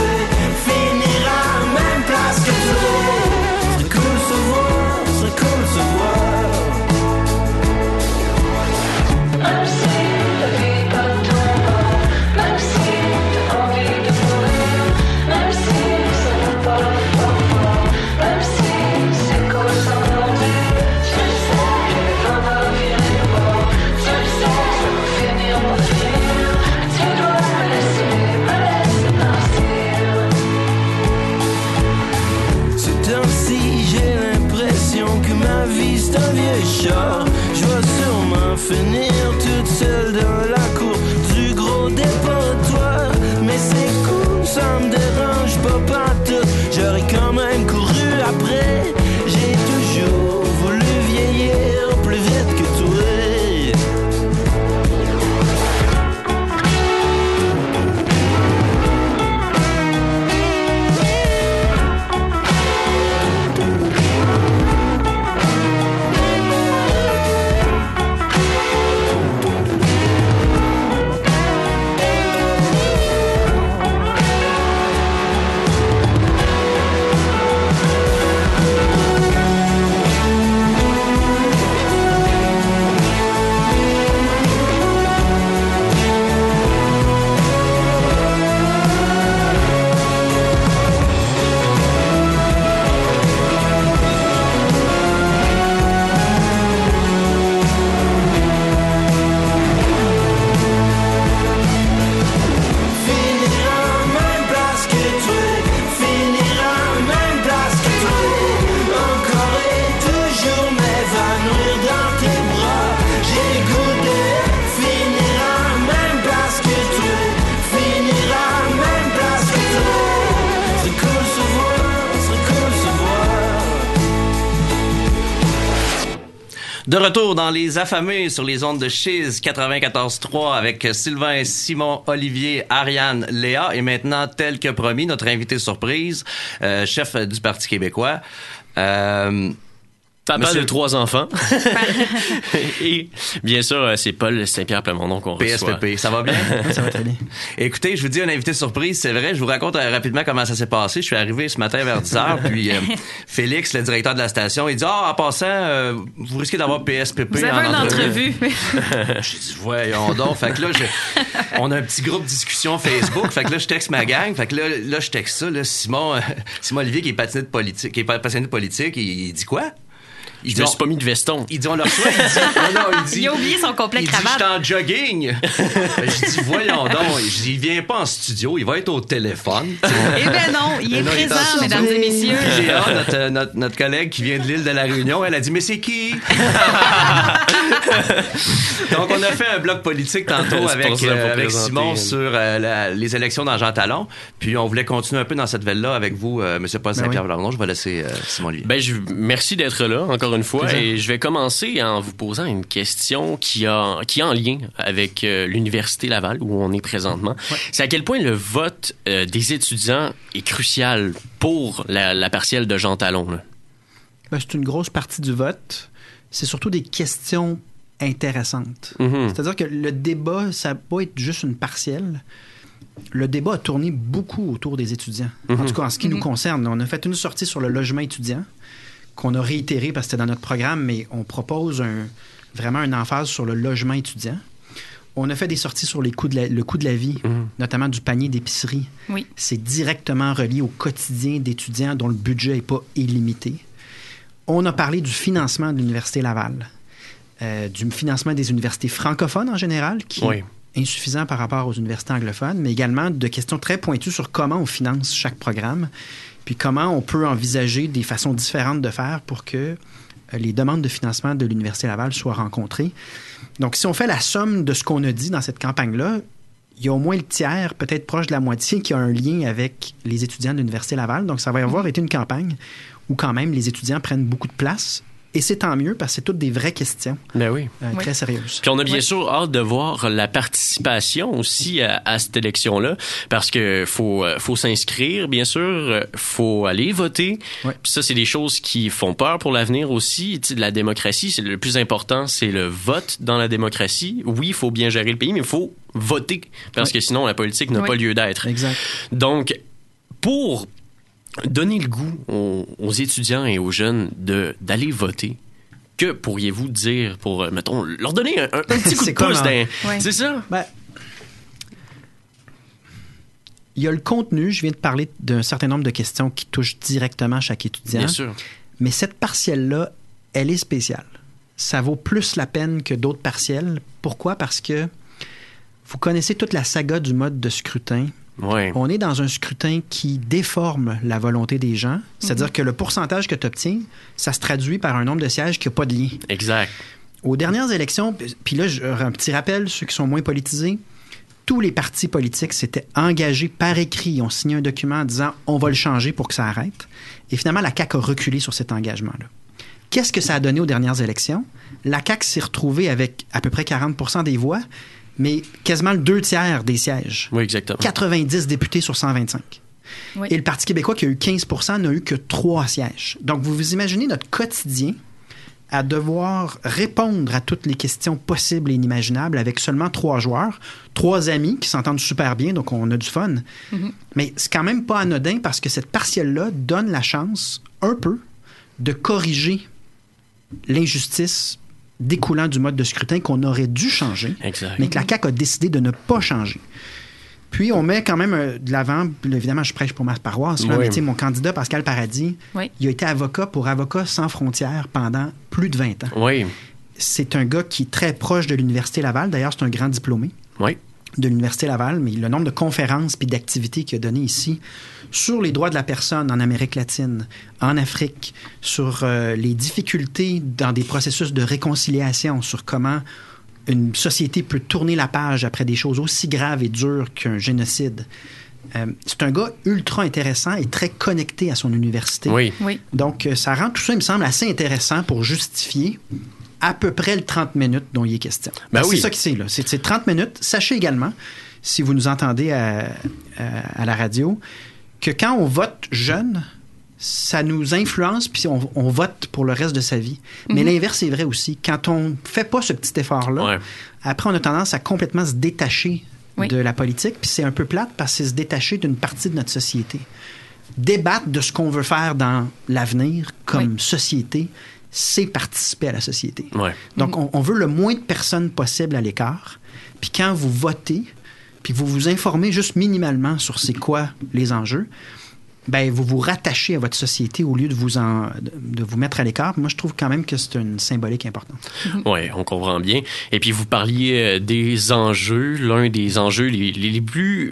Je vais sûrement finir toute seule dans la cour du gros dépotoir. Mais c'est cool, ça me dérange pas pantoute. J'aurais quand même couru après. J'ai toujours voulu vieillir plus vite que toi. De retour dans Les Affamés sur les ondes de Chiz quatre-vingt-quatorze trois avec Sylvain, Simon, Olivier, Ariane, Léa et maintenant, tel que promis, notre invité surprise, euh, chef du Parti québécois. Euh, Papa Monsieur... de trois enfants. Et bien sûr, c'est Paul Saint-Pierre Plamondon qu'on P S P P, reçoit. ça va bien? Ça va très bien. Écoutez, je vous dis un invité surprise, c'est vrai. Je vous raconte euh, rapidement comment ça s'est passé. Je suis arrivé ce matin vers dix heures, puis euh, Félix, le directeur de la station, il dit « Ah, oh, en passant, euh, vous risquez d'avoir P S P P vous avez en une entrevue. » J'ai dit « Voyons donc. » Fait que là, je, on a un petit groupe discussion Facebook. Fait que là, je texte ma gang. Fait que là, là je texte ça. Là, Simon, euh, Simon Olivier, qui est passionné de politique, qui est passionné de politique, il, il dit quoi? Il je me suis pas mis de veston. Il dit, on le reçoit, il dit, non, non, il dit... Il a oublié son complet il cravate. Il dit, je suis en jogging. Je dis, voyons donc. Je dis, il vient pas en studio, il va être au téléphone. Eh ben non, il est non, présent, il est mesdames et messieurs. G A, notre, notre, notre collègue qui vient de l'île de la Réunion, elle a dit, mais c'est qui? Donc, on a fait un bloc politique tantôt avec, euh, avec Simon une... sur euh, la, les élections dans Jean Talon. Puis, on voulait continuer un peu dans cette veine-là avec vous, euh, M. Paul Saint-Pierre ben Plamondon. Oui. Je vais laisser euh, Simon lui. Ben, je, merci d'être là, encore une fois. Et je vais commencer en vous posant une question qui a, qui est en lien avec euh, l'Université Laval, où on est présentement. Ouais. C'est à quel point le vote euh, des étudiants est crucial pour la, la partielle de Jean Talon, là? Ben, c'est une grosse partie du vote. C'est surtout des questions intéressantes. Mm-hmm. C'est-à-dire que le débat, ça va pas être juste une partielle. Le débat a tourné beaucoup autour des étudiants. Mm-hmm. En tout cas, en ce qui mm-hmm. nous concerne. On a fait une sortie sur le logement étudiant qu'on a réitéré parce que c'était dans notre programme, mais on propose un, vraiment une emphase sur le logement étudiant. On a fait des sorties sur les coûts de la, le coût de la vie, mm-hmm. notamment du panier d'épicerie. Oui. C'est directement relié au quotidien d'étudiants dont le budget n'est pas illimité. On a parlé du financement de l'Université Laval, euh, du financement des universités francophones en général, qui oui. est insuffisant par rapport aux universités anglophones, mais également de questions très pointues sur comment on finance chaque programme, puis comment on peut envisager des façons différentes de faire pour que euh, les demandes de financement de l'Université Laval soient rencontrées. Donc, si on fait la somme de ce qu'on a dit dans cette campagne-là, il y a au moins le tiers, peut-être proche de la moitié, qui a un lien avec les étudiants de l'Université Laval. Donc, ça va avoir été une campagne où quand même les étudiants prennent beaucoup de place. Et c'est tant mieux parce que c'est toutes des vraies questions. Ben oui. Euh, oui. Très sérieuses. Puis on a bien oui. sûr hâte de voir la participation aussi à, à cette élection-là parce que faut, faut s'inscrire, bien sûr. Faut aller voter. Oui. Puis ça, c'est des choses qui font peur pour l'avenir aussi. Tu sais, de la démocratie, c'est le plus important, c'est le vote dans la démocratie. Oui, il faut bien gérer le pays, mais il faut voter parce oui. que sinon, la politique n'a oui. pas lieu d'être. Exact. Donc, pour donner le goût aux, aux étudiants et aux jeunes de, d'aller voter, que pourriez-vous dire pour, mettons, leur donner un, un petit coup de pouce? D'un... Ouais. C'est ça? Ben, il y a le contenu. Je viens de parler d'un certain nombre de questions qui touchent directement chaque étudiant. Bien sûr. Mais cette partielle-là, elle est spéciale. Ça vaut plus la peine que d'autres partielles. Pourquoi? Parce que vous connaissez toute la saga du mode de scrutin. Ouais. On est dans un scrutin qui déforme la volonté des gens. C'est-à-dire mm-hmm. que le pourcentage que tu obtiens, ça se traduit par un nombre de sièges qui n'a pas de lien. Exact. Aux dernières élections, puis là, un petit rappel, ceux qui sont moins politisés, tous les partis politiques s'étaient engagés par écrit. Ils ont signé un document en disant « on va le changer pour que ça arrête ». Et finalement, la C A Q a reculé sur cet engagement-là. Qu'est-ce que ça a donné aux dernières élections? La C A Q s'est retrouvée avec à peu près quarante pour cent des voix, mais quasiment le deux tiers des sièges. Oui, exactement. quatre-vingt-dix députés sur cent vingt-cinq. Oui. Et le Parti québécois, qui a eu quinze pour cent, n'a eu que trois sièges. Donc, vous vous imaginez notre quotidien à devoir répondre à toutes les questions possibles et inimaginables avec seulement trois joueurs, trois amis qui s'entendent super bien, donc on a du fun. Mm-hmm. Mais c'est quand même pas anodin parce que cette partielle-là donne la chance, un peu, de corriger l'injustice découlant du mode de scrutin qu'on aurait dû changer, exact. Mais que la C A Q a décidé de ne pas changer. Puis, on met quand même euh, de l'avant, évidemment, je prêche pour ma paroisse, là, oui. mais mon candidat, Pascal Paradis, oui. il a été avocat pour Avocats sans frontières pendant plus de vingt ans. Oui. C'est un gars qui est très proche de l'Université Laval. D'ailleurs, c'est un grand diplômé oui. de l'Université Laval, mais le nombre de conférences et d'activités qu'il a donné ici sur les droits de la personne en Amérique latine, en Afrique, sur euh, les difficultés dans des processus de réconciliation, sur comment une société peut tourner la page après des choses aussi graves et dures qu'un génocide. Euh, c'est un gars ultra intéressant et très connecté à son université. Oui. Oui. Donc, ça rend tout ça, il me semble, assez intéressant pour justifier à peu près le trente minutes dont il est question. Ben oui. C'est ça que c'est, là. C'est, c'est trente minutes. Sachez également, si vous nous entendez à, à, à la radio, que quand on vote jeune, ça nous influence, puis on, on vote pour le reste de sa vie. Mais mm-hmm. l'inverse est vrai aussi. Quand on ne fait pas ce petit effort-là, ouais. après, on a tendance à complètement se détacher oui. de la politique, puis c'est un peu plate parce que c'est se détacher d'une partie de notre société. Débattre de ce qu'on veut faire dans l'avenir comme oui. société, c'est participer à la société. Ouais. Donc, on, on veut le moins de personnes possible à l'écart. Puis quand vous votez, puis vous vous informez juste minimalement sur c'est quoi les enjeux, ben vous vous rattachez à votre société au lieu de vous en, de vous mettre à l'écart. Moi, je trouve quand même que c'est une symbolique importante. Oui, on comprend bien. Et puis, vous parliez des enjeux. L'un des enjeux les, les, les plus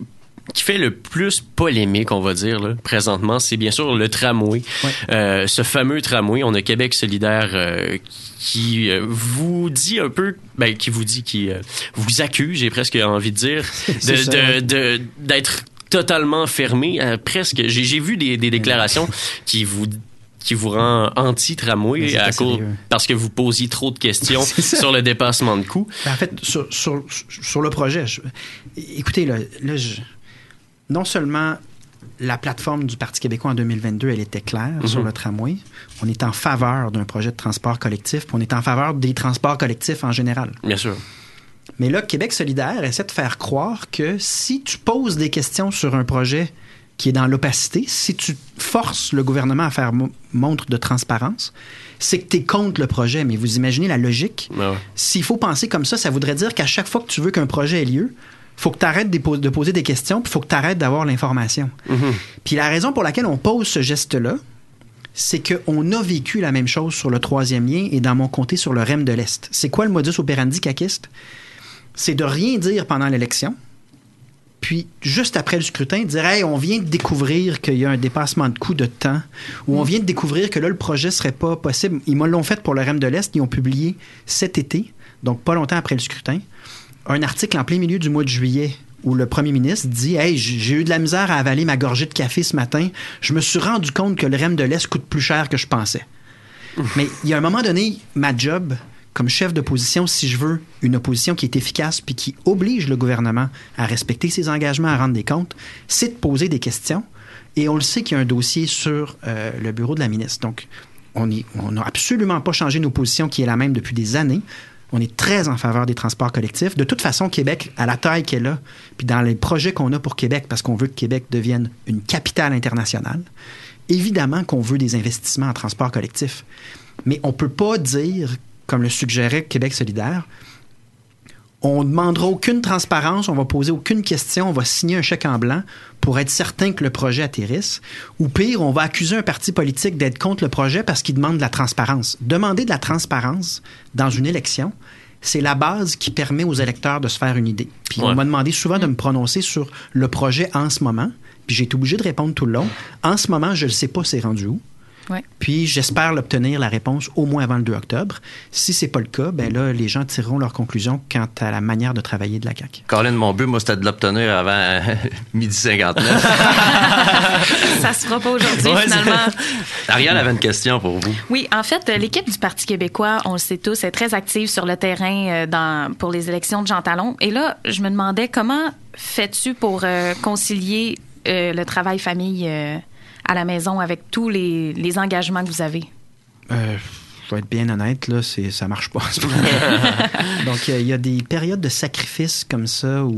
qui fait le plus polémique, on va dire, là, présentement, c'est bien sûr le tramway. Ouais. Euh, ce fameux tramway, on a Québec solidaire euh, qui euh, vous dit un peu, ben, qui vous dit, qui euh, vous accuse, j'ai presque envie de dire, de, ça, de, ouais. de, d'être totalement fermé, euh, presque. J'ai, j'ai vu des, des déclarations qui vous qui vous rend anti-tramway à cause, parce que vous posiez trop de questions sur le dépassement de coûts. Ben, en fait, sur, sur, sur le projet, je, écoutez, là, là je, non seulement la plateforme du Parti québécois en deux mille vingt-deux, elle était claire mm-hmm. sur le tramway. On est en faveur d'un projet de transport collectif, puis on est en faveur des transports collectifs en général. Bien sûr. Mais là, Québec solidaire essaie de faire croire que si tu poses des questions sur un projet qui est dans l'opacité, si tu forces le gouvernement à faire mo- montre de transparence, c'est que tu es contre le projet. Mais vous imaginez la logique? Ouais. S'il faut penser comme ça, ça voudrait dire qu'à chaque fois que tu veux qu'un projet ait lieu, il faut que tu arrêtes de, pos- de poser des questions, puis il faut que tu arrêtes d'avoir l'information. Mm-hmm. Puis la raison pour laquelle on pose ce geste-là, c'est qu'on a vécu la même chose sur le troisième lien et dans mon comté sur le R E M de l'Est. C'est quoi le modus operandi caquiste? C'est de rien dire pendant l'élection, puis juste après le scrutin, dire « Hey, on vient de découvrir qu'il y a un dépassement de coût de temps, ou on vient de découvrir que là, le projet serait pas possible. » Ils me l'ont fait pour le R E M de l'Est, ils ont publié cet été, donc pas longtemps après le scrutin, un article en plein milieu du mois de juillet où le premier ministre dit « Hey, j'ai eu de la misère à avaler ma gorgée de café ce matin. Je me suis rendu compte que le R E M de l'Est coûte plus cher que je pensais. » Mais il y a un moment donné, ma job comme chef d'opposition, si je veux une opposition qui est efficace puis qui oblige le gouvernement à respecter ses engagements, à rendre des comptes, c'est de poser des questions. Et on le sait qu'il y a un dossier sur euh, le bureau de la ministre. Donc, on n'a absolument pas changé nos positions qui est la même depuis des années. On est très en faveur des transports collectifs. De toute façon, Québec, à la taille qu'elle a, puis dans les projets qu'on a pour Québec, parce qu'on veut que Québec devienne une capitale internationale, évidemment qu'on veut des investissements en transport collectif. Mais on ne peut pas dire, comme le suggérait Québec solidaire, on ne demandera aucune transparence, on va poser aucune question, on va signer un chèque en blanc pour être certain que le projet atterrisse. Ou pire, on va accuser un parti politique d'être contre le projet parce qu'il demande de la transparence. Demander de la transparence dans une élection, c'est la base qui permet aux électeurs de se faire une idée. Puis ouais. On m'a demandé souvent de me prononcer sur le projet en ce moment, puis j'ai été obligé de répondre tout le long. En ce moment, je ne sais pas c'est rendu où. Ouais. Puis j'espère l'obtenir la réponse au moins avant le deux octobre. Si c'est pas le cas, ben là, les gens tireront leurs conclusions quant à la manière de travailler de la C A Q. Colin, mon but, moi, c'était de l'obtenir avant euh, midi cinquante-neuf. Ça se fera pas aujourd'hui, ouais, finalement. Ariane avait une question pour vous. Oui, en fait, l'équipe du Parti québécois, on le sait tous, est très active sur le terrain dans, pour les élections de Jean Talon. Et là, je me demandais, comment fais-tu pour euh, concilier euh, le travail famille euh, à la maison avec tous les, les engagements que vous avez? Euh, je vais être bien honnête, là, c'est, ça marche pas. Donc, il y, y a des périodes de sacrifice comme ça où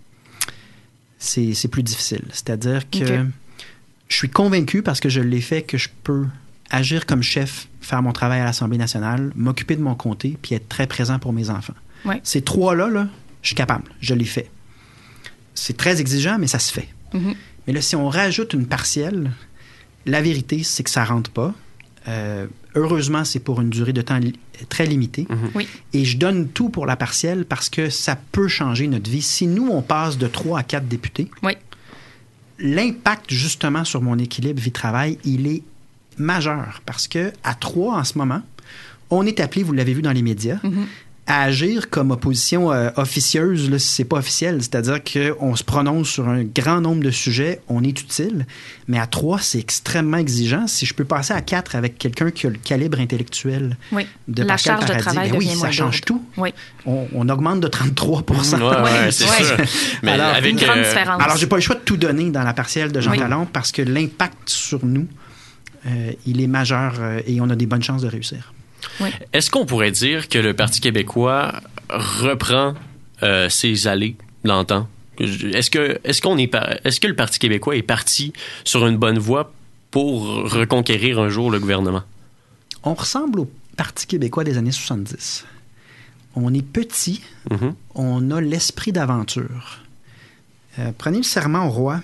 c'est, c'est plus difficile. C'est-à-dire que okay. je suis convaincu, parce que je l'ai fait, que je peux agir comme chef, faire mon travail à l'Assemblée nationale, m'occuper de mon comté, puis être très présent pour mes enfants. Ouais. Ces trois-là, là, je suis capable. Je l'ai fait. C'est très exigeant, mais ça se fait. Mm-hmm. Mais là, si on rajoute une partielle, la vérité, c'est que ça ne rentre pas. Euh, heureusement, c'est pour une durée de temps li- très limitée. Mm-hmm. Oui. Et je donne tout pour la partielle parce que ça peut changer notre vie. Si nous, on passe de trois à quatre députés, oui. l'impact, justement, sur mon équilibre vie-travail, il est majeur. Parce que à trois, en ce moment, on est appelé, vous l'avez vu dans les médias, mm-hmm. à agir comme opposition euh, officieuse, là, si c'est pas officiel. C'est-à-dire qu'on se prononce sur un grand nombre de sujets, on est utile, mais à trois, c'est extrêmement exigeant. Si je peux passer à quatre avec quelqu'un qui a le calibre intellectuel oui. de la Pascal charge Paradis, de travail ben oui, devient ça change d'autre. tout. Oui. On, on augmente de trente-trois pour cent. Ouais, ouais, c'est ouais. sûr. Mais alors, avec une grande euh... différence. Alors, j'ai pas le choix de tout donner dans la partielle de Jean oui. Talon parce que l'impact sur nous, euh, il est majeur euh, et on a des bonnes chances de réussir. Oui. Est-ce qu'on pourrait dire que le Parti québécois reprend euh, ses allées dans le temps? Est-ce que, est-ce qu'on est, est-ce que le Parti québécois est parti sur une bonne voie pour reconquérir un jour le gouvernement? On ressemble au Parti québécois des années soixante-dix. On est petit, mm-hmm. on a l'esprit d'aventure. Euh, prenez le serment au roi.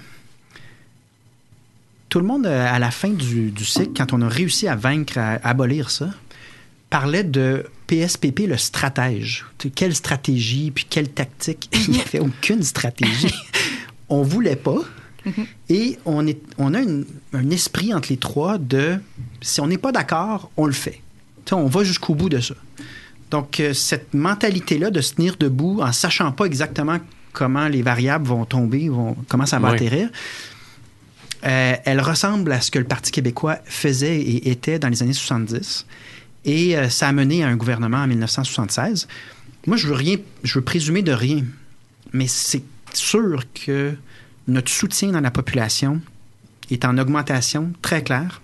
Tout le monde, à la fin du, du cycle, quand on a réussi à vaincre, à, à abolir ça, parlait de P S P P, le stratège. Quelle stratégie, puis quelle tactique? Il n'y avait aucune stratégie. on voulait pas. Mm-hmm. Et on, est, on a une, un esprit entre les trois de si on n'est pas d'accord, on le fait. T'sais, on va jusqu'au bout de ça. Donc, euh, cette mentalité-là de se tenir debout en sachant pas exactement comment les variables vont tomber, vont, comment ça va oui. atterrir, euh, elle ressemble à ce que le Parti québécois faisait et était dans les années soixante-dix. Et euh, ça a mené à un gouvernement en dix-neuf cent soixante-seize. Moi, je veux rien, je veux présumer de rien, mais c'est sûr que notre soutien dans la population est en augmentation très claire.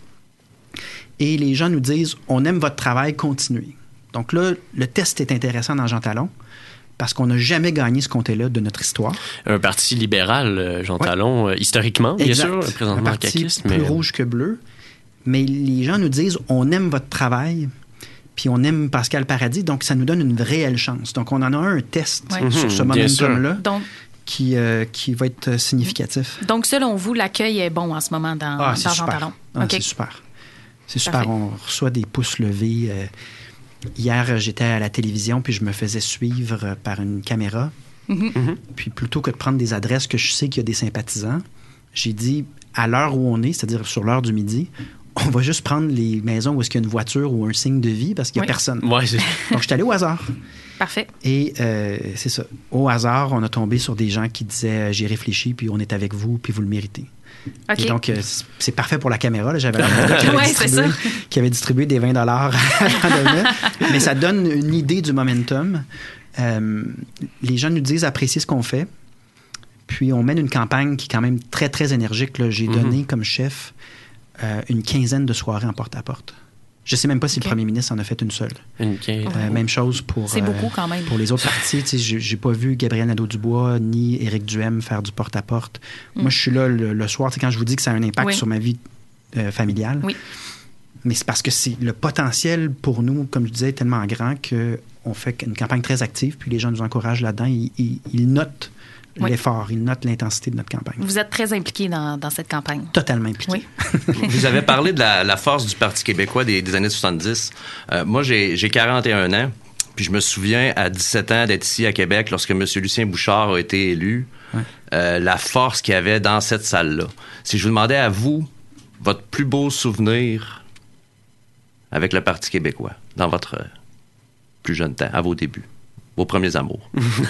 Et les gens nous disent « On aime votre travail, continuez ». Donc là, le test est intéressant dans Jean Talon parce qu'on n'a jamais gagné ce comté-là de notre histoire. Un parti libéral, Jean ouais. Talon, euh, historiquement, bien exact. sûr, présentement un parti caquiste, plus mais... rouge que bleu. Mais les gens nous disent « On aime votre travail ». Puis on aime Pascal Paradis, donc ça nous donne une réelle chance. Donc on en a un test ouais. sur ce momentum-là donc, qui, euh, qui va être significatif. Donc selon vous, l'accueil est bon en ce moment dans, ah, dans Jean Talon? Ah, okay. C'est super. C'est super. Parfait. On reçoit des pouces levés. Euh, hier, j'étais à la télévision puis je me faisais suivre par une caméra. Mm-hmm. Mm-hmm. Puis plutôt que de prendre des adresses que je sais qu'il y a des sympathisants, j'ai dit à l'heure où on est, c'est-à-dire sur l'heure du midi, on va juste prendre les maisons où est-ce qu'il y a une voiture ou un signe de vie parce qu'il n'y a oui. personne. Ouais, c'est... Donc, je suis allé au hasard. Parfait. Et euh, c'est ça. Au hasard, on a tombé sur des gens qui disaient « J'ai réfléchi, puis on est avec vous, puis vous le méritez. Okay. » Et donc, euh, c'est parfait pour la caméra. Là. J'avais un gars qui avait, ouais, distribué, qui avait distribué des vingt dollars à la mais ça donne une idée du momentum. Euh, les gens nous disent apprécier ce qu'on fait. Puis, on mène une campagne qui est quand même très, très énergique. Là. J'ai mm-hmm. donné comme chef Euh, une quinzaine de soirées en porte-à-porte. Je ne sais même pas si okay. le premier ministre en a fait une seule. Okay. Euh, même chose pour, c'est euh, beaucoup quand même. pour les autres partis. Je n'ai pas vu Gabriel Nadeau-Dubois ni Éric Duhem faire du porte-à-porte. Mm. Moi, je suis là le, le soir. Quand je vous dis que ça a un impact oui. sur ma vie euh, familiale, oui. mais c'est parce que c'est le potentiel pour nous, comme je disais, est tellement grand qu'on fait une campagne très active, puis les gens nous encouragent là-dedans. Ils, ils, ils notent oui. l'effort, il note l'intensité de notre campagne. Vous êtes très impliqué dans, dans cette campagne. Totalement impliqué. Oui. Vous avez parlé de la, la force du Parti québécois des, des années soixante-dix. Euh, moi, j'ai, j'ai quarante et un ans, puis je me souviens à dix-sept ans d'être ici à Québec lorsque M. Lucien Bouchard a été élu, ouais. euh, la force qu'il y avait dans cette salle-là. Si je vous demandais à vous, votre plus beau souvenir avec le Parti québécois, dans votre plus jeune temps, à vos débuts, vos premiers amours.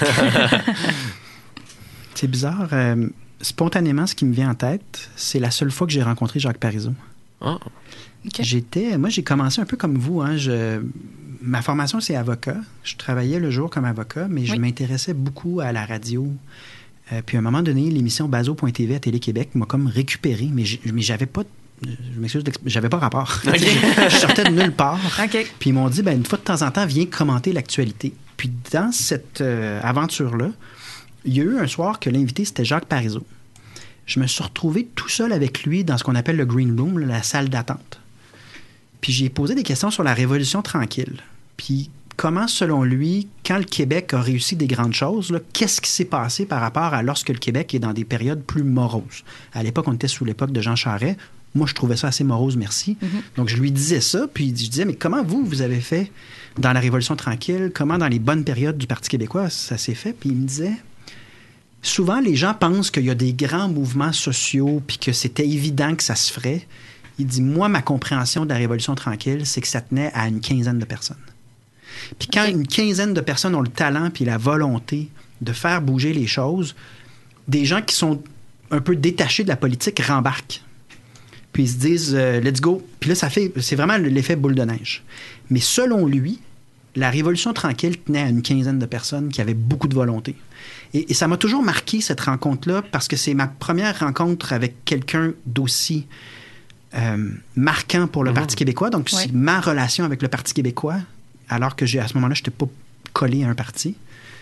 C'est bizarre. Euh, spontanément, ce qui me vient en tête, c'est la seule fois que j'ai rencontré Jacques Parizeau. Oh. Okay. J'étais, moi, j'ai commencé un peu comme vous. Hein, je, ma formation, c'est avocat. Je travaillais le jour comme avocat, mais oui. je m'intéressais beaucoup à la radio. Euh, puis à un moment donné, l'émission Bazo point T V à Télé-Québec m'a comme récupéré, mais, mais j'avais pas... Je m'excuse, j'avais pas rapport. Okay. Je sortais de nulle part. Okay. Puis ils m'ont dit, ben, une fois de temps en temps, viens commenter l'actualité. Puis dans cette euh, aventure-là, il y a eu un soir que l'invité, c'était Jacques Parizeau. Je me suis retrouvé tout seul avec lui dans ce qu'on appelle le Green Room, la salle d'attente. Puis j'ai posé des questions sur la Révolution tranquille. Puis comment, selon lui, quand le Québec a réussi des grandes choses, là, qu'est-ce qui s'est passé par rapport à lorsque le Québec est dans des périodes plus moroses? À l'époque, on était sous l'époque de Jean Charest. Moi, je trouvais ça assez morose, merci. Mm-hmm. Donc, je lui disais ça, puis je disais, mais comment vous, vous avez fait dans la Révolution tranquille? Comment, dans les bonnes périodes du Parti québécois, ça s'est fait? Puis il me disait... Souvent, les gens pensent qu'il y a des grands mouvements sociaux puis que c'était évident que ça se ferait. Il dit, moi, ma compréhension de la Révolution tranquille, c'est que ça tenait à une quinzaine de personnes. Puis quand okay. une quinzaine de personnes ont le talent puis la volonté de faire bouger les choses, des gens qui sont un peu détachés de la politique rembarquent. Puis ils se disent, euh, let's go. Puis là, ça fait, c'est vraiment l'effet boule de neige. Mais selon lui, la Révolution tranquille tenait à une quinzaine de personnes qui avaient beaucoup de volonté. Et, et ça m'a toujours marqué, cette rencontre-là, parce que c'est ma première rencontre avec quelqu'un d'aussi euh, marquant pour le mmh. Parti québécois. Donc, ouais. c'est ma relation avec le Parti québécois, alors que j'ai, à ce moment-là, je n'étais pas collé à un parti.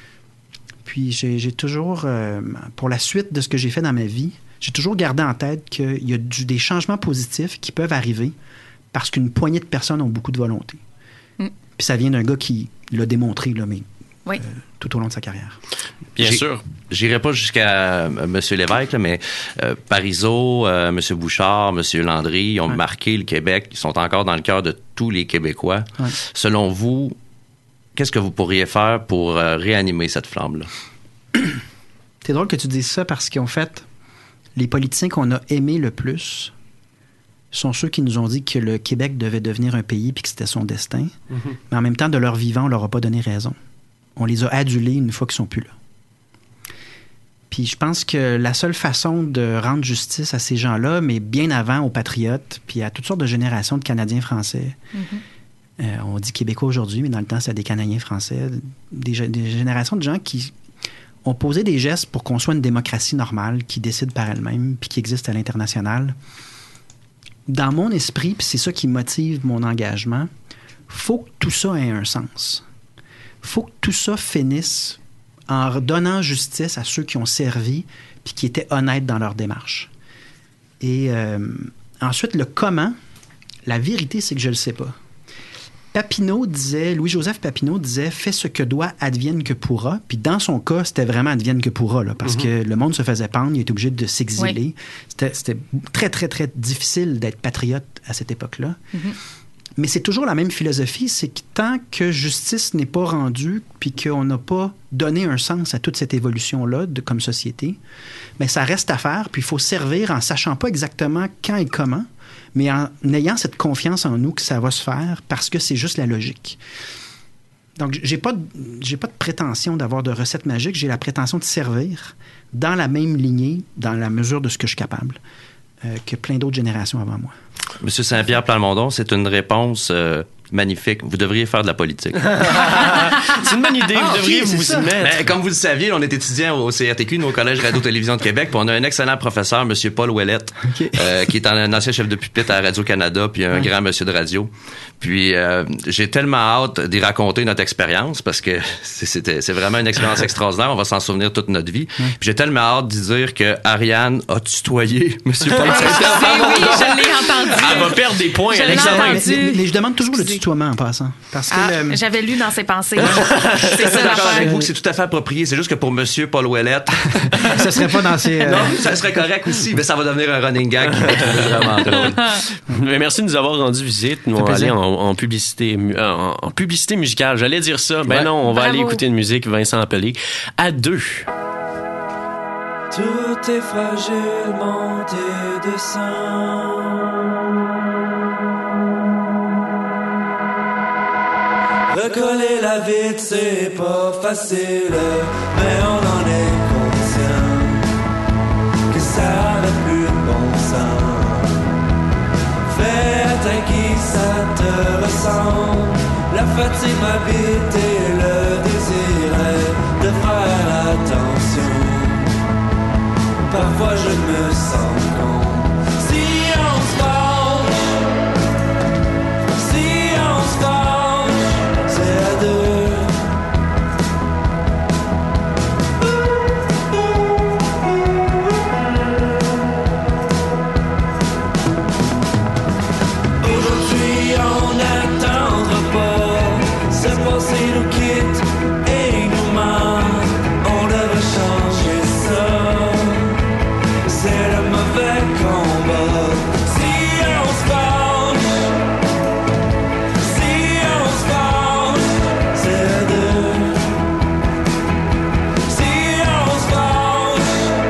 Puis, j'ai, j'ai toujours, euh, pour la suite de ce que j'ai fait dans ma vie, j'ai toujours gardé en tête qu'il y a du, des changements positifs qui peuvent arriver parce qu'une poignée de personnes ont beaucoup de volonté. Mmh. Puis ça vient d'un gars qui l'a démontré, là, mais oui. euh, tout au long de sa carrière. Bien J'ai, sûr. J'irai pas jusqu'à euh, M. Lévesque, là, mais euh, Parizeau, euh, M. Bouchard, M. Landry, ils ont ouais. marqué le Québec. Ils sont encore dans le cœur de tous les Québécois. Ouais. Selon vous, qu'est-ce que vous pourriez faire pour euh, réanimer cette flamme-là? C'est drôle que tu dises ça parce qu'en fait, les politiciens qu'on a aimés le plus sont ceux qui nous ont dit que le Québec devait devenir un pays puis que c'était son destin. Mm-hmm. Mais en même temps, de leur vivant, on leur a pas donné raison. On les a adulés une fois qu'ils sont plus là. Puis je pense que la seule façon de rendre justice à ces gens-là, mais bien avant aux patriotes, puis à toutes sortes de générations de Canadiens français, mm-hmm. euh, on dit Québécois aujourd'hui, mais dans le temps, c'était des Canadiens français, des, des générations de gens qui ont posé des gestes pour qu'on soit une démocratie normale, qui décide par elle-même, puis qui existe à l'international. Dans mon esprit, puis c'est ça qui motive mon engagement, faut que tout ça ait un sens. Faut que tout ça finisse en donnant justice à ceux qui ont servi puis qui étaient honnêtes dans leur démarche. Et euh, ensuite, le comment, la vérité, c'est que je le sais pas. Papineau disait, Louis-Joseph Papineau disait « Fais ce que doit, advienne que pourra ». Puis dans son cas, c'était vraiment advienne que pourra, là, parce mm-hmm. que le monde se faisait pendre, il était obligé de s'exiler. Oui. C'était, c'était très, très, très difficile d'être patriote à cette époque-là. Mm-hmm. Mais c'est toujours la même philosophie, c'est que tant que justice n'est pas rendue puis qu'on n'a pas donné un sens à toute cette évolution-là de, comme société, bien, ça reste à faire, puis il faut servir en sachant pas exactement quand et comment, mais en ayant cette confiance en nous que ça va se faire parce que c'est juste la logique. Donc, j'ai pas de, j'ai pas de prétention d'avoir de recette magique, j'ai la prétention de servir dans la même lignée, dans la mesure de ce que je suis capable, euh, que plein d'autres générations avant moi. Monsieur Saint-Pierre Plamondon, c'est une réponse euh, magnifique. Vous devriez faire de la politique. C'est une bonne idée. Vous ah, devriez okay, vous y mettre. Ben, comme vous le saviez, on est étudiant au C R T Q, au Collège Radio-Télévision de Québec, puis on a un excellent professeur, Monsieur Paul Ouellette, okay. euh, qui est un ancien chef de pupitre à Radio-Canada, puis un ouais. grand monsieur de radio. Puis euh, j'ai tellement hâte d'y raconter notre expérience, parce que c'est, c'était, c'est vraiment une expérience extraordinaire. On va s'en souvenir toute notre vie. Ouais. Puis j'ai tellement hâte d'y dire que Ariane a tutoyé Monsieur Paul Saint-Pierre. Oui, oui, je l'ai entendu. Elle va perdre des points je à l'examen. Mais, mais, mais je demande toujours le tutoiement en passant. Parce que ah, le... J'avais lu dans ses pensées. C'est ça d'accord avec vous, c'est tout à fait approprié. C'est juste que pour Monsieur Paul Ouellette... ça serait pas dans ses... Euh... Non, ça serait correct aussi, mais ça va devenir un running gag qui va être vraiment drôle. Mais merci de nous avoir rendu visite. Nous, on va aller en, en, publicité, en, en publicité musicale. J'allais dire ça. Ben ouais. non, on va Bravo. aller écouter une musique. Vincent Appelé. À deux. Tout est fragile, montée descend. Recoller la vitre, c'est pas facile, mais on en est conscient que ça n'a plus de bon sens. Fais atteindre qui ça te ressemble. La fatigue m'habite et le désir est de faire attention. Parfois je me sens con. Si on se penche, si on se penche, c'est à deux. Aujourd'hui on n'attendra pas, ce passé nous quitte et nous ment. On devrait changer ça. C'est le mauvais combat. Si on se penche, si on se penche, c'est à deux. Si on se penche,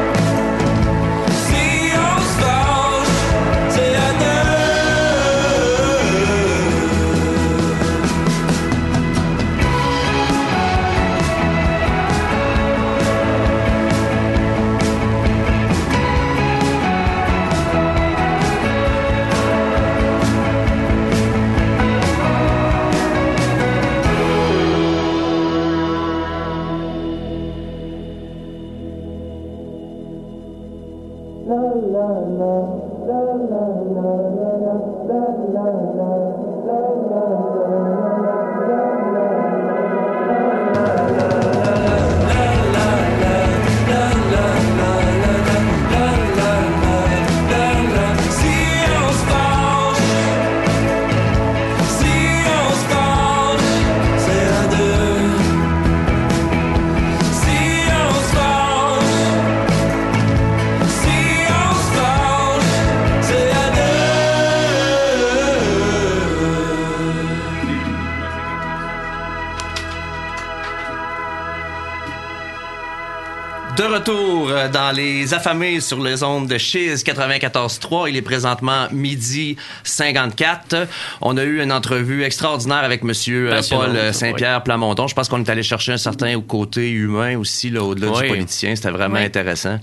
si on se penche, c'est à deux. De retour dans les affamés sur les ondes de Chiz quatre-vingt-quatorze trois. Il est présentement midi cinquante-quatre. On a eu une entrevue extraordinaire avec monsieur Paul Saint-Pierre oui. Plamondon. Je pense qu'on est allé chercher un certain côté humain aussi, là, au-delà oui. du politicien. C'était vraiment oui. intéressant.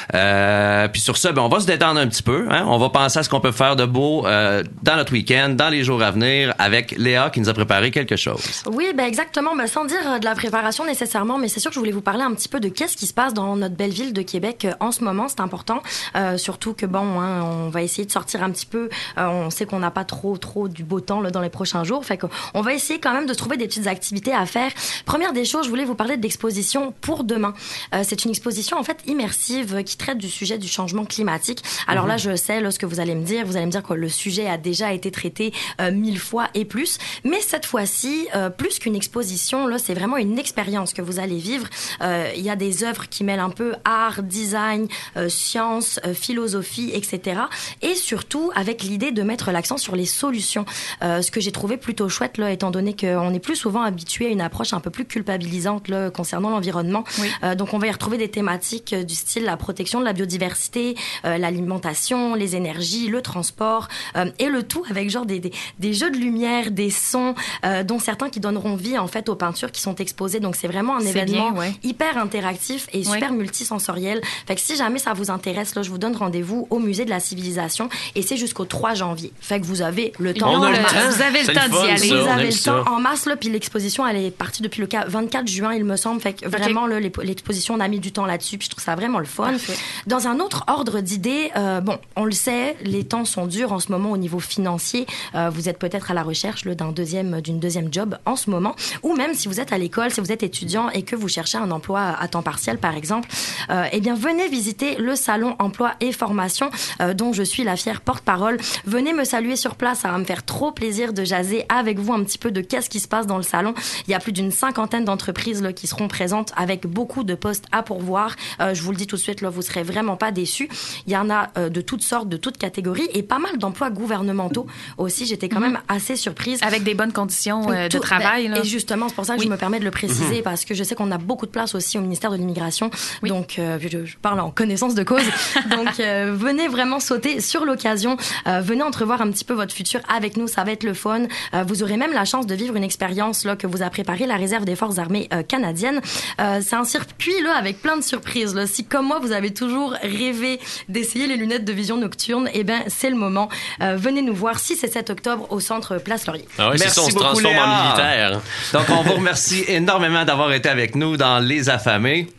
Euh, puis sur ça, ben, on va se détendre un petit peu. Hein? On va penser à ce qu'on peut faire de beau euh, dans notre week-end, dans les jours à venir, avec Léa qui nous a préparé quelque chose. Oui, ben exactement. Ben, sans dire de la préparation nécessairement, mais c'est sûr que je voulais vous parler un petit peu de qu'est-ce qui se passe dans notre belle ville de Québec euh, en ce moment. C'est important. Euh, surtout que, bon, hein, on va essayer de sortir un petit peu. Euh, on sait qu'on n'a pas trop, trop du beau temps là, dans les prochains jours. Fait qu'on va essayer quand même de trouver des petites activités à faire. Première des choses, je voulais vous parler de l'exposition pour demain. Euh, c'est une exposition, en fait, immersive qui traite du sujet du changement climatique. Alors mm-hmm. là, je sais là, ce que vous allez me dire. Vous allez me dire que le sujet a déjà été traité euh, mille fois et plus. Mais cette fois-ci, euh, plus qu'une exposition, là, c'est vraiment une expérience que vous allez vivre. Euh, il y a des œuvres qui mêlent un peu art, design, euh, science, euh, philosophie, et cetera. Et surtout avec l'idée de mettre l'accent sur les solutions. Euh, ce que j'ai trouvé plutôt chouette, là, étant donné qu'on est plus souvent habitué à une approche un peu plus culpabilisante là, concernant l'environnement. Oui. Euh, donc on va y retrouver des thématiques euh, du style la protection de la biodiversité, euh, l'alimentation, les énergies, le transport, euh, et le tout avec genre des, des, des jeux de lumière, des sons, euh, dont certains qui donneront vie en fait aux peintures qui sont exposées. Donc c'est vraiment un c'est événement bien, ouais. hyper interactif et super oui. multisensoriel. Fait que si jamais ça vous intéresse, là, je vous donne rendez-vous au Musée de la Civilisation et c'est jusqu'au trois janvier. Fait que vous avez le temps. On a le temps. Vous avez le temps d'y aller. Ça, vous avez le ça. temps en masse, là, puis l'exposition, elle est partie depuis le vingt-quatre juin, il me semble. Fait que okay. vraiment, là, l'exposition, on a mis du temps là-dessus, puis je trouve ça vraiment le fun. Parfait. Dans un autre ordre d'idées, euh, bon, on le sait, les temps sont durs en ce moment au niveau financier. Euh, vous êtes peut-être à la recherche là, d'un deuxième, d'une deuxième job en ce moment, ou même si vous êtes à l'école, si vous êtes étudiant et que vous cherchez un emploi à temps partiel, par exemple, euh, eh bien, venez visiter le salon emploi et formation euh, dont je suis la fière porte-parole. Venez me saluer sur place, ça va me faire trop plaisir de jaser avec vous un petit peu de qu'est-ce qui se passe dans le salon. Il y a plus d'une cinquantaine d'entreprises là, qui seront présentes avec beaucoup de postes à pourvoir. Euh, je vous le dis tout de suite, là, vous serez vraiment pas déçus. Il y en a euh, de toutes sortes, de toutes catégories et pas mal d'emplois gouvernementaux aussi. J'étais quand mmh. même assez surprise. Avec des bonnes conditions euh, tout, de travail. Ben, là. Et justement, c'est pour ça que oui. je me permets de le préciser mmh. parce que je sais qu'on a beaucoup de place aussi au ministère de l'Immigration. Oui. Donc, euh, je, je parle en connaissance de cause. Donc, euh, venez vraiment sauter sur l'occasion. Euh, venez entrevoir un petit peu votre futur avec nous. Ça va être le fun. Euh, vous aurez même la chance de vivre une expérience là, que vous a préparée la Réserve des Forces armées euh, canadiennes. Euh, c'est un circuit là, avec plein de surprises. Là. Si, comme moi, vous avez toujours rêvé d'essayer les lunettes de vision nocturne, eh ben, c'est le moment. Euh, venez nous voir six et sept octobre au centre Place Laurier. Ah ouais, Merci c'est ça, on se beaucoup, transforme Léa. en militaire. Donc, on vous remercie énormément d'avoir été avec nous dans Les Affamés.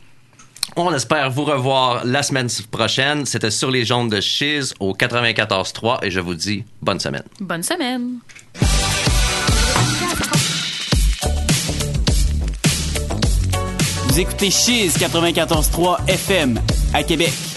On espère vous revoir la semaine prochaine. C'était sur les ondes de Chiz au quatre-vingt-quatorze trois et je vous dis bonne semaine. Bonne semaine. Vous écoutez Chiz quatre-vingt-quatorze trois F M à Québec.